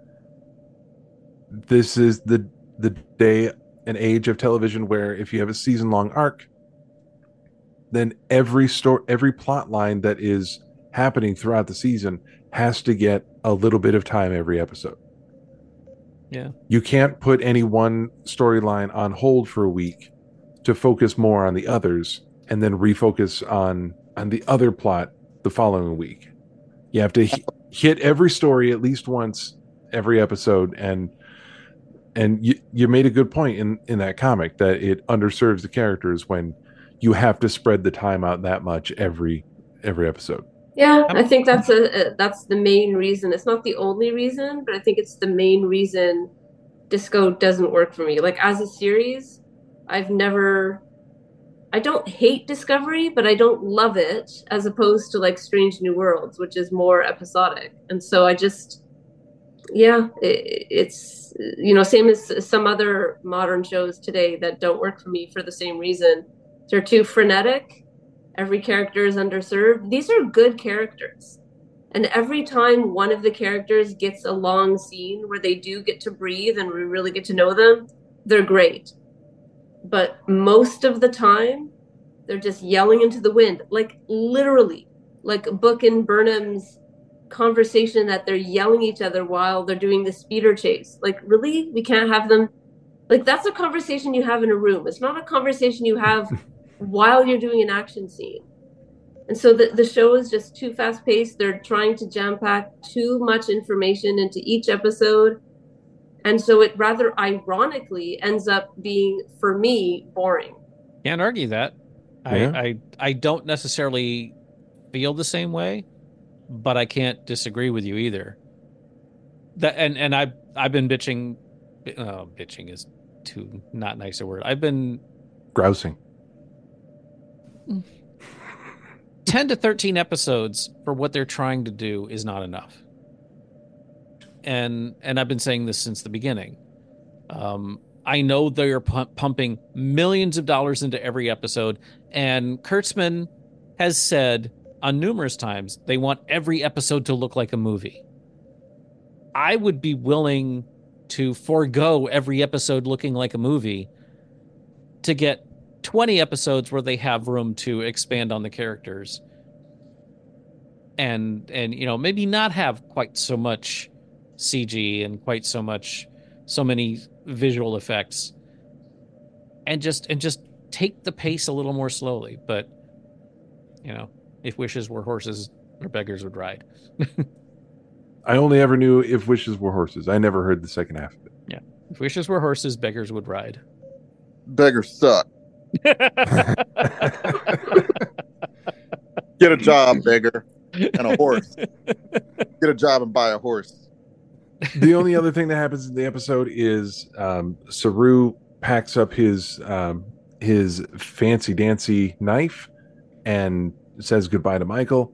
This is the the day and age of television where if you have a season long arc, then every story, every plot line that is happening throughout the season has to get a little bit of time every episode. Yeah. You can't put any one storyline on hold for a week to focus more on the others and then refocus on on the other plot the following week. You have to h- hit every story at least once every episode, and and you you made a good point in in that comic that it underserves the characters when you have to spread the time out that much every every episode. Yeah, I think that's a, a that's the main reason. It's not the only reason, but I think it's the main reason Disco doesn't work for me. Like as a series, I've never I don't hate Discovery, but I don't love it as opposed to like Strange New Worlds, which is more episodic. And so I just yeah, it, it's you know, same as some other modern shows today that don't work for me for the same reason. They're too frenetic. Every character is underserved. These are good characters. And every time one of the characters gets a long scene where they do get to breathe and we really get to know them, they're great. But most of the time, they're just yelling into the wind. Like literally, like Book and Burnham's conversation that they're yelling each other while they're doing the speeder chase. Like really? We can't have them? Like that's a conversation you have in a room. It's not a conversation you have while you're doing an action scene. And so the, the show is just too fast paced. They're trying to jam pack too much information into each episode. And so it rather ironically ends up being, for me, boring. Can't argue that. Yeah. I, I I don't necessarily feel the same way, but I can't disagree with you either. That and and I I've been bitching. Oh, bitching is too not nice a word. I've been Grousing. ten to thirteen episodes for what they're trying to do is not enough. And and I've been saying this since the beginning. Um, I know they're pump- pumping millions of dollars into every episode, and Kurtzman has said on numerous times they want every episode to look like a movie. I would be willing to forego every episode looking like a movie to get twenty episodes where they have room to expand on the characters and and you know maybe not have quite so much C G and quite so much so many visual effects, and just and just take the pace a little more slowly. But you know, if wishes were horses or beggars would ride. I only ever knew if wishes were horses. I never heard the second half of it. Yeah. If wishes were horses, beggars would ride. Beggars suck. Get a job, beggar, and a horse. Get a job and buy a horse. The only other thing that happens in the episode is um, Saru packs up his um, his fancy dancy knife and says goodbye to Michael.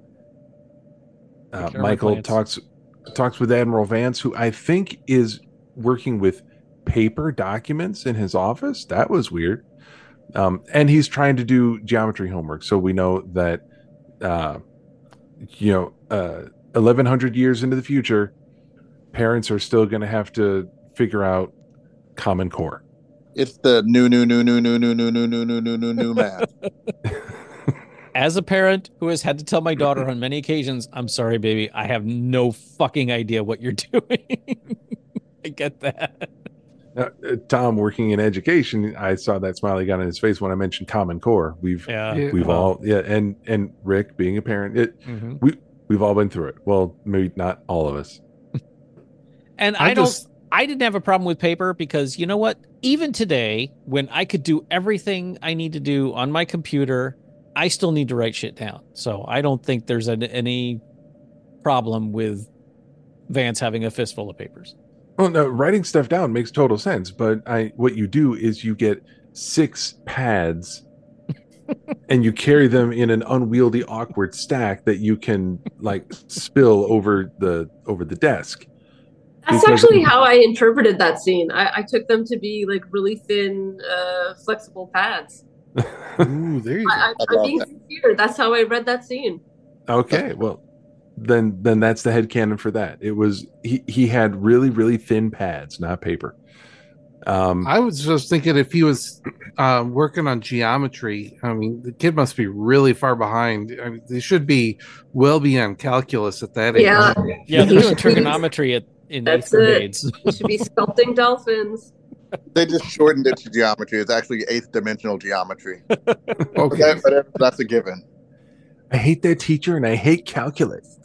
Uh, Michael talks talks with Admiral Vance, who I think is working with paper documents in his office. That was weird. Um, and he's trying to do geometry homework, so we know that uh, you know uh, eleven hundred years into the future, parents are still going to have to figure out Common Core. It's the new, new, new, new, new, new, new, new, new, new, new, new, new math. As a parent who has had to tell my daughter on many occasions, I'm sorry, baby, I have no fucking idea what you're doing. I get that. Uh, uh, Tom, working in education, I saw that smiley gun on his face when I mentioned Common Core. We've Yeah. we've Wow. all yeah, and and Rick being a parent, it Mhm. we we've all been through it. Well, maybe not all of us. And I I, don't just- I didn't have a problem with paper because you know what? Even today, when I could do everything I need to do on my computer, I still need to write shit down. So I don't think there's an, any problem with Vance having a fistful of papers. Well, no, writing stuff down makes total sense, but I what you do is you get six pads and you carry them in an unwieldy, awkward stack that you can like spill over the over the desk. That's Because- actually how I interpreted that scene. I, I took them to be like really thin, uh, flexible pads. Ooh, there you go. I, I, I I'm love being that. sincere. That's how I read that scene. Okay, well, then then that's the headcanon for that. It was he he had really really thin pads, not paper. Um, I was just thinking if he was uh, working on geometry, I mean, the kid must be really far behind. I mean, they should be well beyond calculus at that age. Yeah, Yeah, they're He doing should be- trigonometry at, in eighth That's it. grades. You should be sculpting dolphins. They just shortened it to geometry. It's actually eighth dimensional geometry. Okay. That- but that's a given. I hate that teacher and I hate calculus.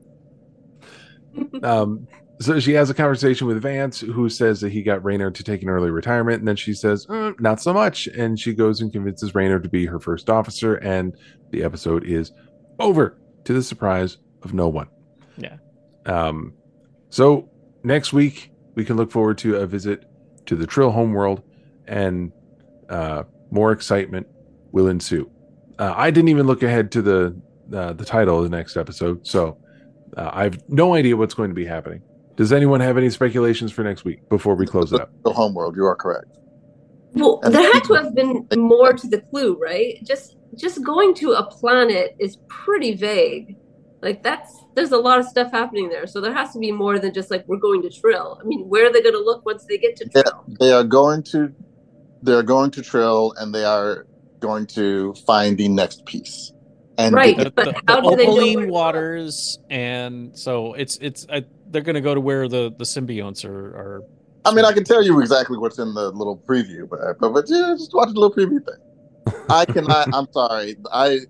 um, so she has a conversation with Vance, who says that he got Raynor to take an early retirement, and then she says, "Uh, not so much," and she goes and convinces Raynor to be her first officer, and the episode is over to the surprise of no one. Yeah. Um, so next week we can look forward to a visit to the Trill homeworld, and uh, more excitement will ensue. Uh, I didn't even look ahead to the uh, the title of the next episode, so uh, I have no idea what's going to be happening. Does anyone have any speculations for next week before we close it up? The homeworld, you are correct. Well, there had to have been more to the clue, right? Just just going to a planet is pretty vague. Like that's there's a lot of stuff happening there, so there has to be more than just like we're going to Trill. I mean, where are they going to look once they get to Yeah, Trill? they are going to they are going to Trill, and they are going to find the next piece. And Right. The, But the, how the do they know opaline where to go? waters, and so it's it's I, they're going to go to where the the symbionts are. are I mean, I can tell you exactly what's in the little preview, but but, but yeah, just watch the little preview thing. I cannot. I'm sorry. I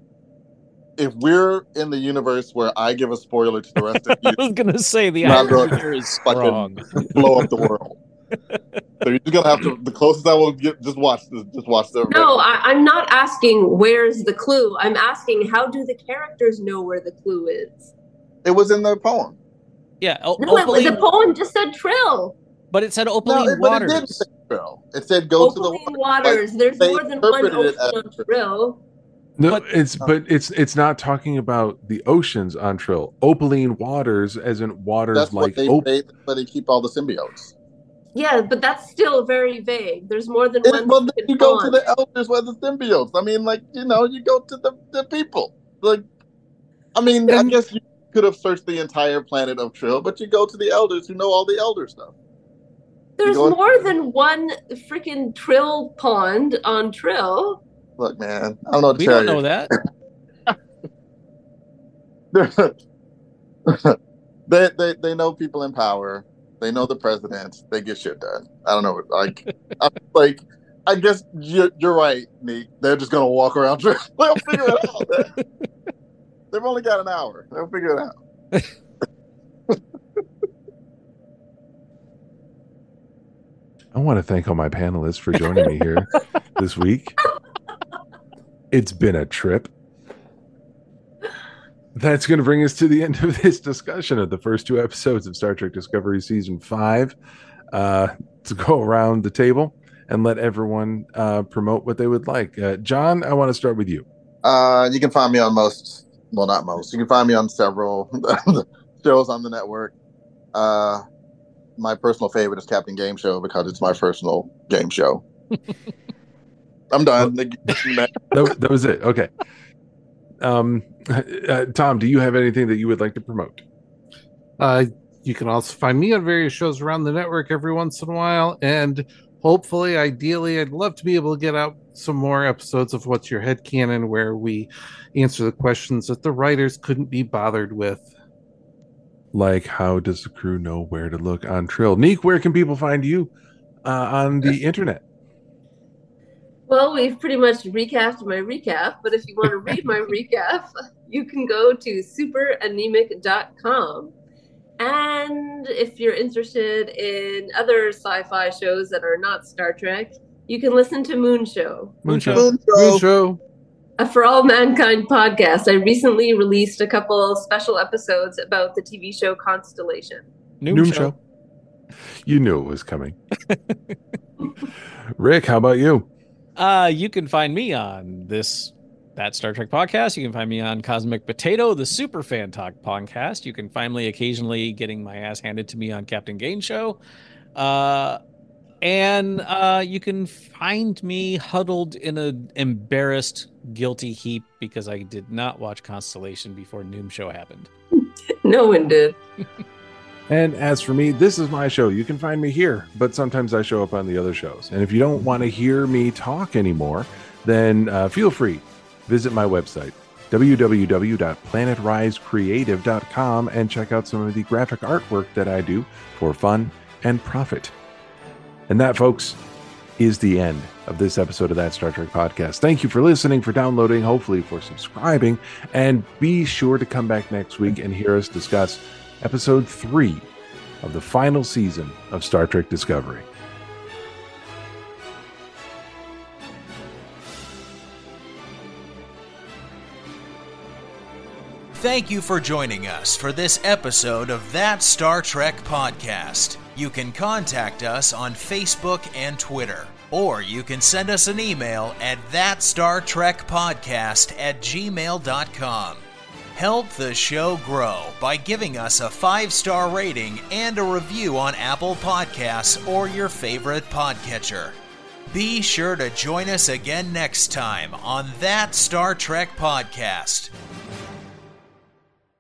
if we're in the universe where I give a spoiler to the rest of I you, was going to say the Not irony good. here is Fucking strong. blow up the world. So you're just gonna have to. The closest I will get, just watch this. Just watch the. No, I, I'm not asking where's the clue. I'm asking how do the characters know where the clue is? It was in the poem. Yeah, o- No, it, opaline, the poem just said Trill. but it said No, opaline it, but it did waters. say Trill. It said go to the Opaline waters. There's they more than one interpreted it ocean as on Trill. No, But- it's but it's it's not talking about the oceans on Trill. Opaline waters, as in waters That's like what they op- say. But they keep all the symbiotes. Yeah, but that's still very vague. There's more than It, one. well, then fucking you go to pond. the elders where the symbiotes. I mean, like you know, you go to the, the people. Like, I mean, I And- guess you could have searched the entire planet of Trill, but you go to the elders who know all the elder stuff. There's You go- more than one freaking Trill pond on Trill. Look, man, I don't know what to We tell don't know that. you. they, they they know people in power. They know the president. They get shit done. I don't know. Like, I, like I guess you're, you're right, Neek. They're just gonna walk around. They'll figure it out. Man. They've only got an hour. They'll figure it out. I want to thank all my panelists for joining me here this week. It's been a trip. That's going to bring us to the end of this discussion of the first two episodes of Star Trek Discovery Season five. Uh, to go around the table and let everyone uh, promote what they would like. Uh, John, I want to start with you. Uh, you can find me on most, well, not most. You can find me on several shows on the network. Uh, my personal favorite is Captain Game Show because it's my personal game show. I'm done. that, that was it. Okay. Um, uh, Tom, do you have anything that you would like to promote? Uh, you can also find me on various shows around the network every once in a while, and hopefully, ideally, I'd love to be able to get out some more episodes of What's Your Headcanon, where we answer the questions that the writers couldn't be bothered with. Like, how does the crew know where to look on Trill? Neek, where can people find you uh, on the internet? Well, we've pretty much recapped my recap, but if you want to read my recap, you can go to super anemic dot com. And if you're interested in other sci-fi shows that are not Star Trek, you can listen to Moon Show. Moon Show. Moon Show. Moon Show. A For All Mankind podcast. I recently released a couple special episodes about the T V show Constellation. Noom, Noom show. show. You knew it was coming. Rick, how about you? Uh, you can find me on this That Star Trek podcast. You can find me on Cosmic Potato, the Super Fan Talk podcast. You can find me occasionally getting my ass handed to me on Captain Gain Show. Uh, and uh, you can find me huddled in an embarrassed, guilty heap because I did not watch Constellation before Noom Show happened. No one did. And as for me, this is my show. You can find me here, but sometimes I show up on the other shows. And if you don't want to hear me talk anymore, then uh, feel free. Visit my website, w w w dot planet rise creative dot com, and check out some of the graphic artwork that I do for fun and profit. And that, folks, is the end of this episode of That Star Trek Podcast. Thank you for listening, for downloading, hopefully for subscribing, and be sure to come back next week and hear us discuss episode three of the final season of Star Trek Discovery. Thank you for joining us for this episode of That Star Trek Podcast. You can contact us on Facebook and Twitter, or you can send us an email at that star trek podcast at gmail dot com. Help the show grow by giving us a five-star rating and a review on Apple Podcasts or your favorite podcatcher. Be sure to join us again next time on That Star Trek Podcast.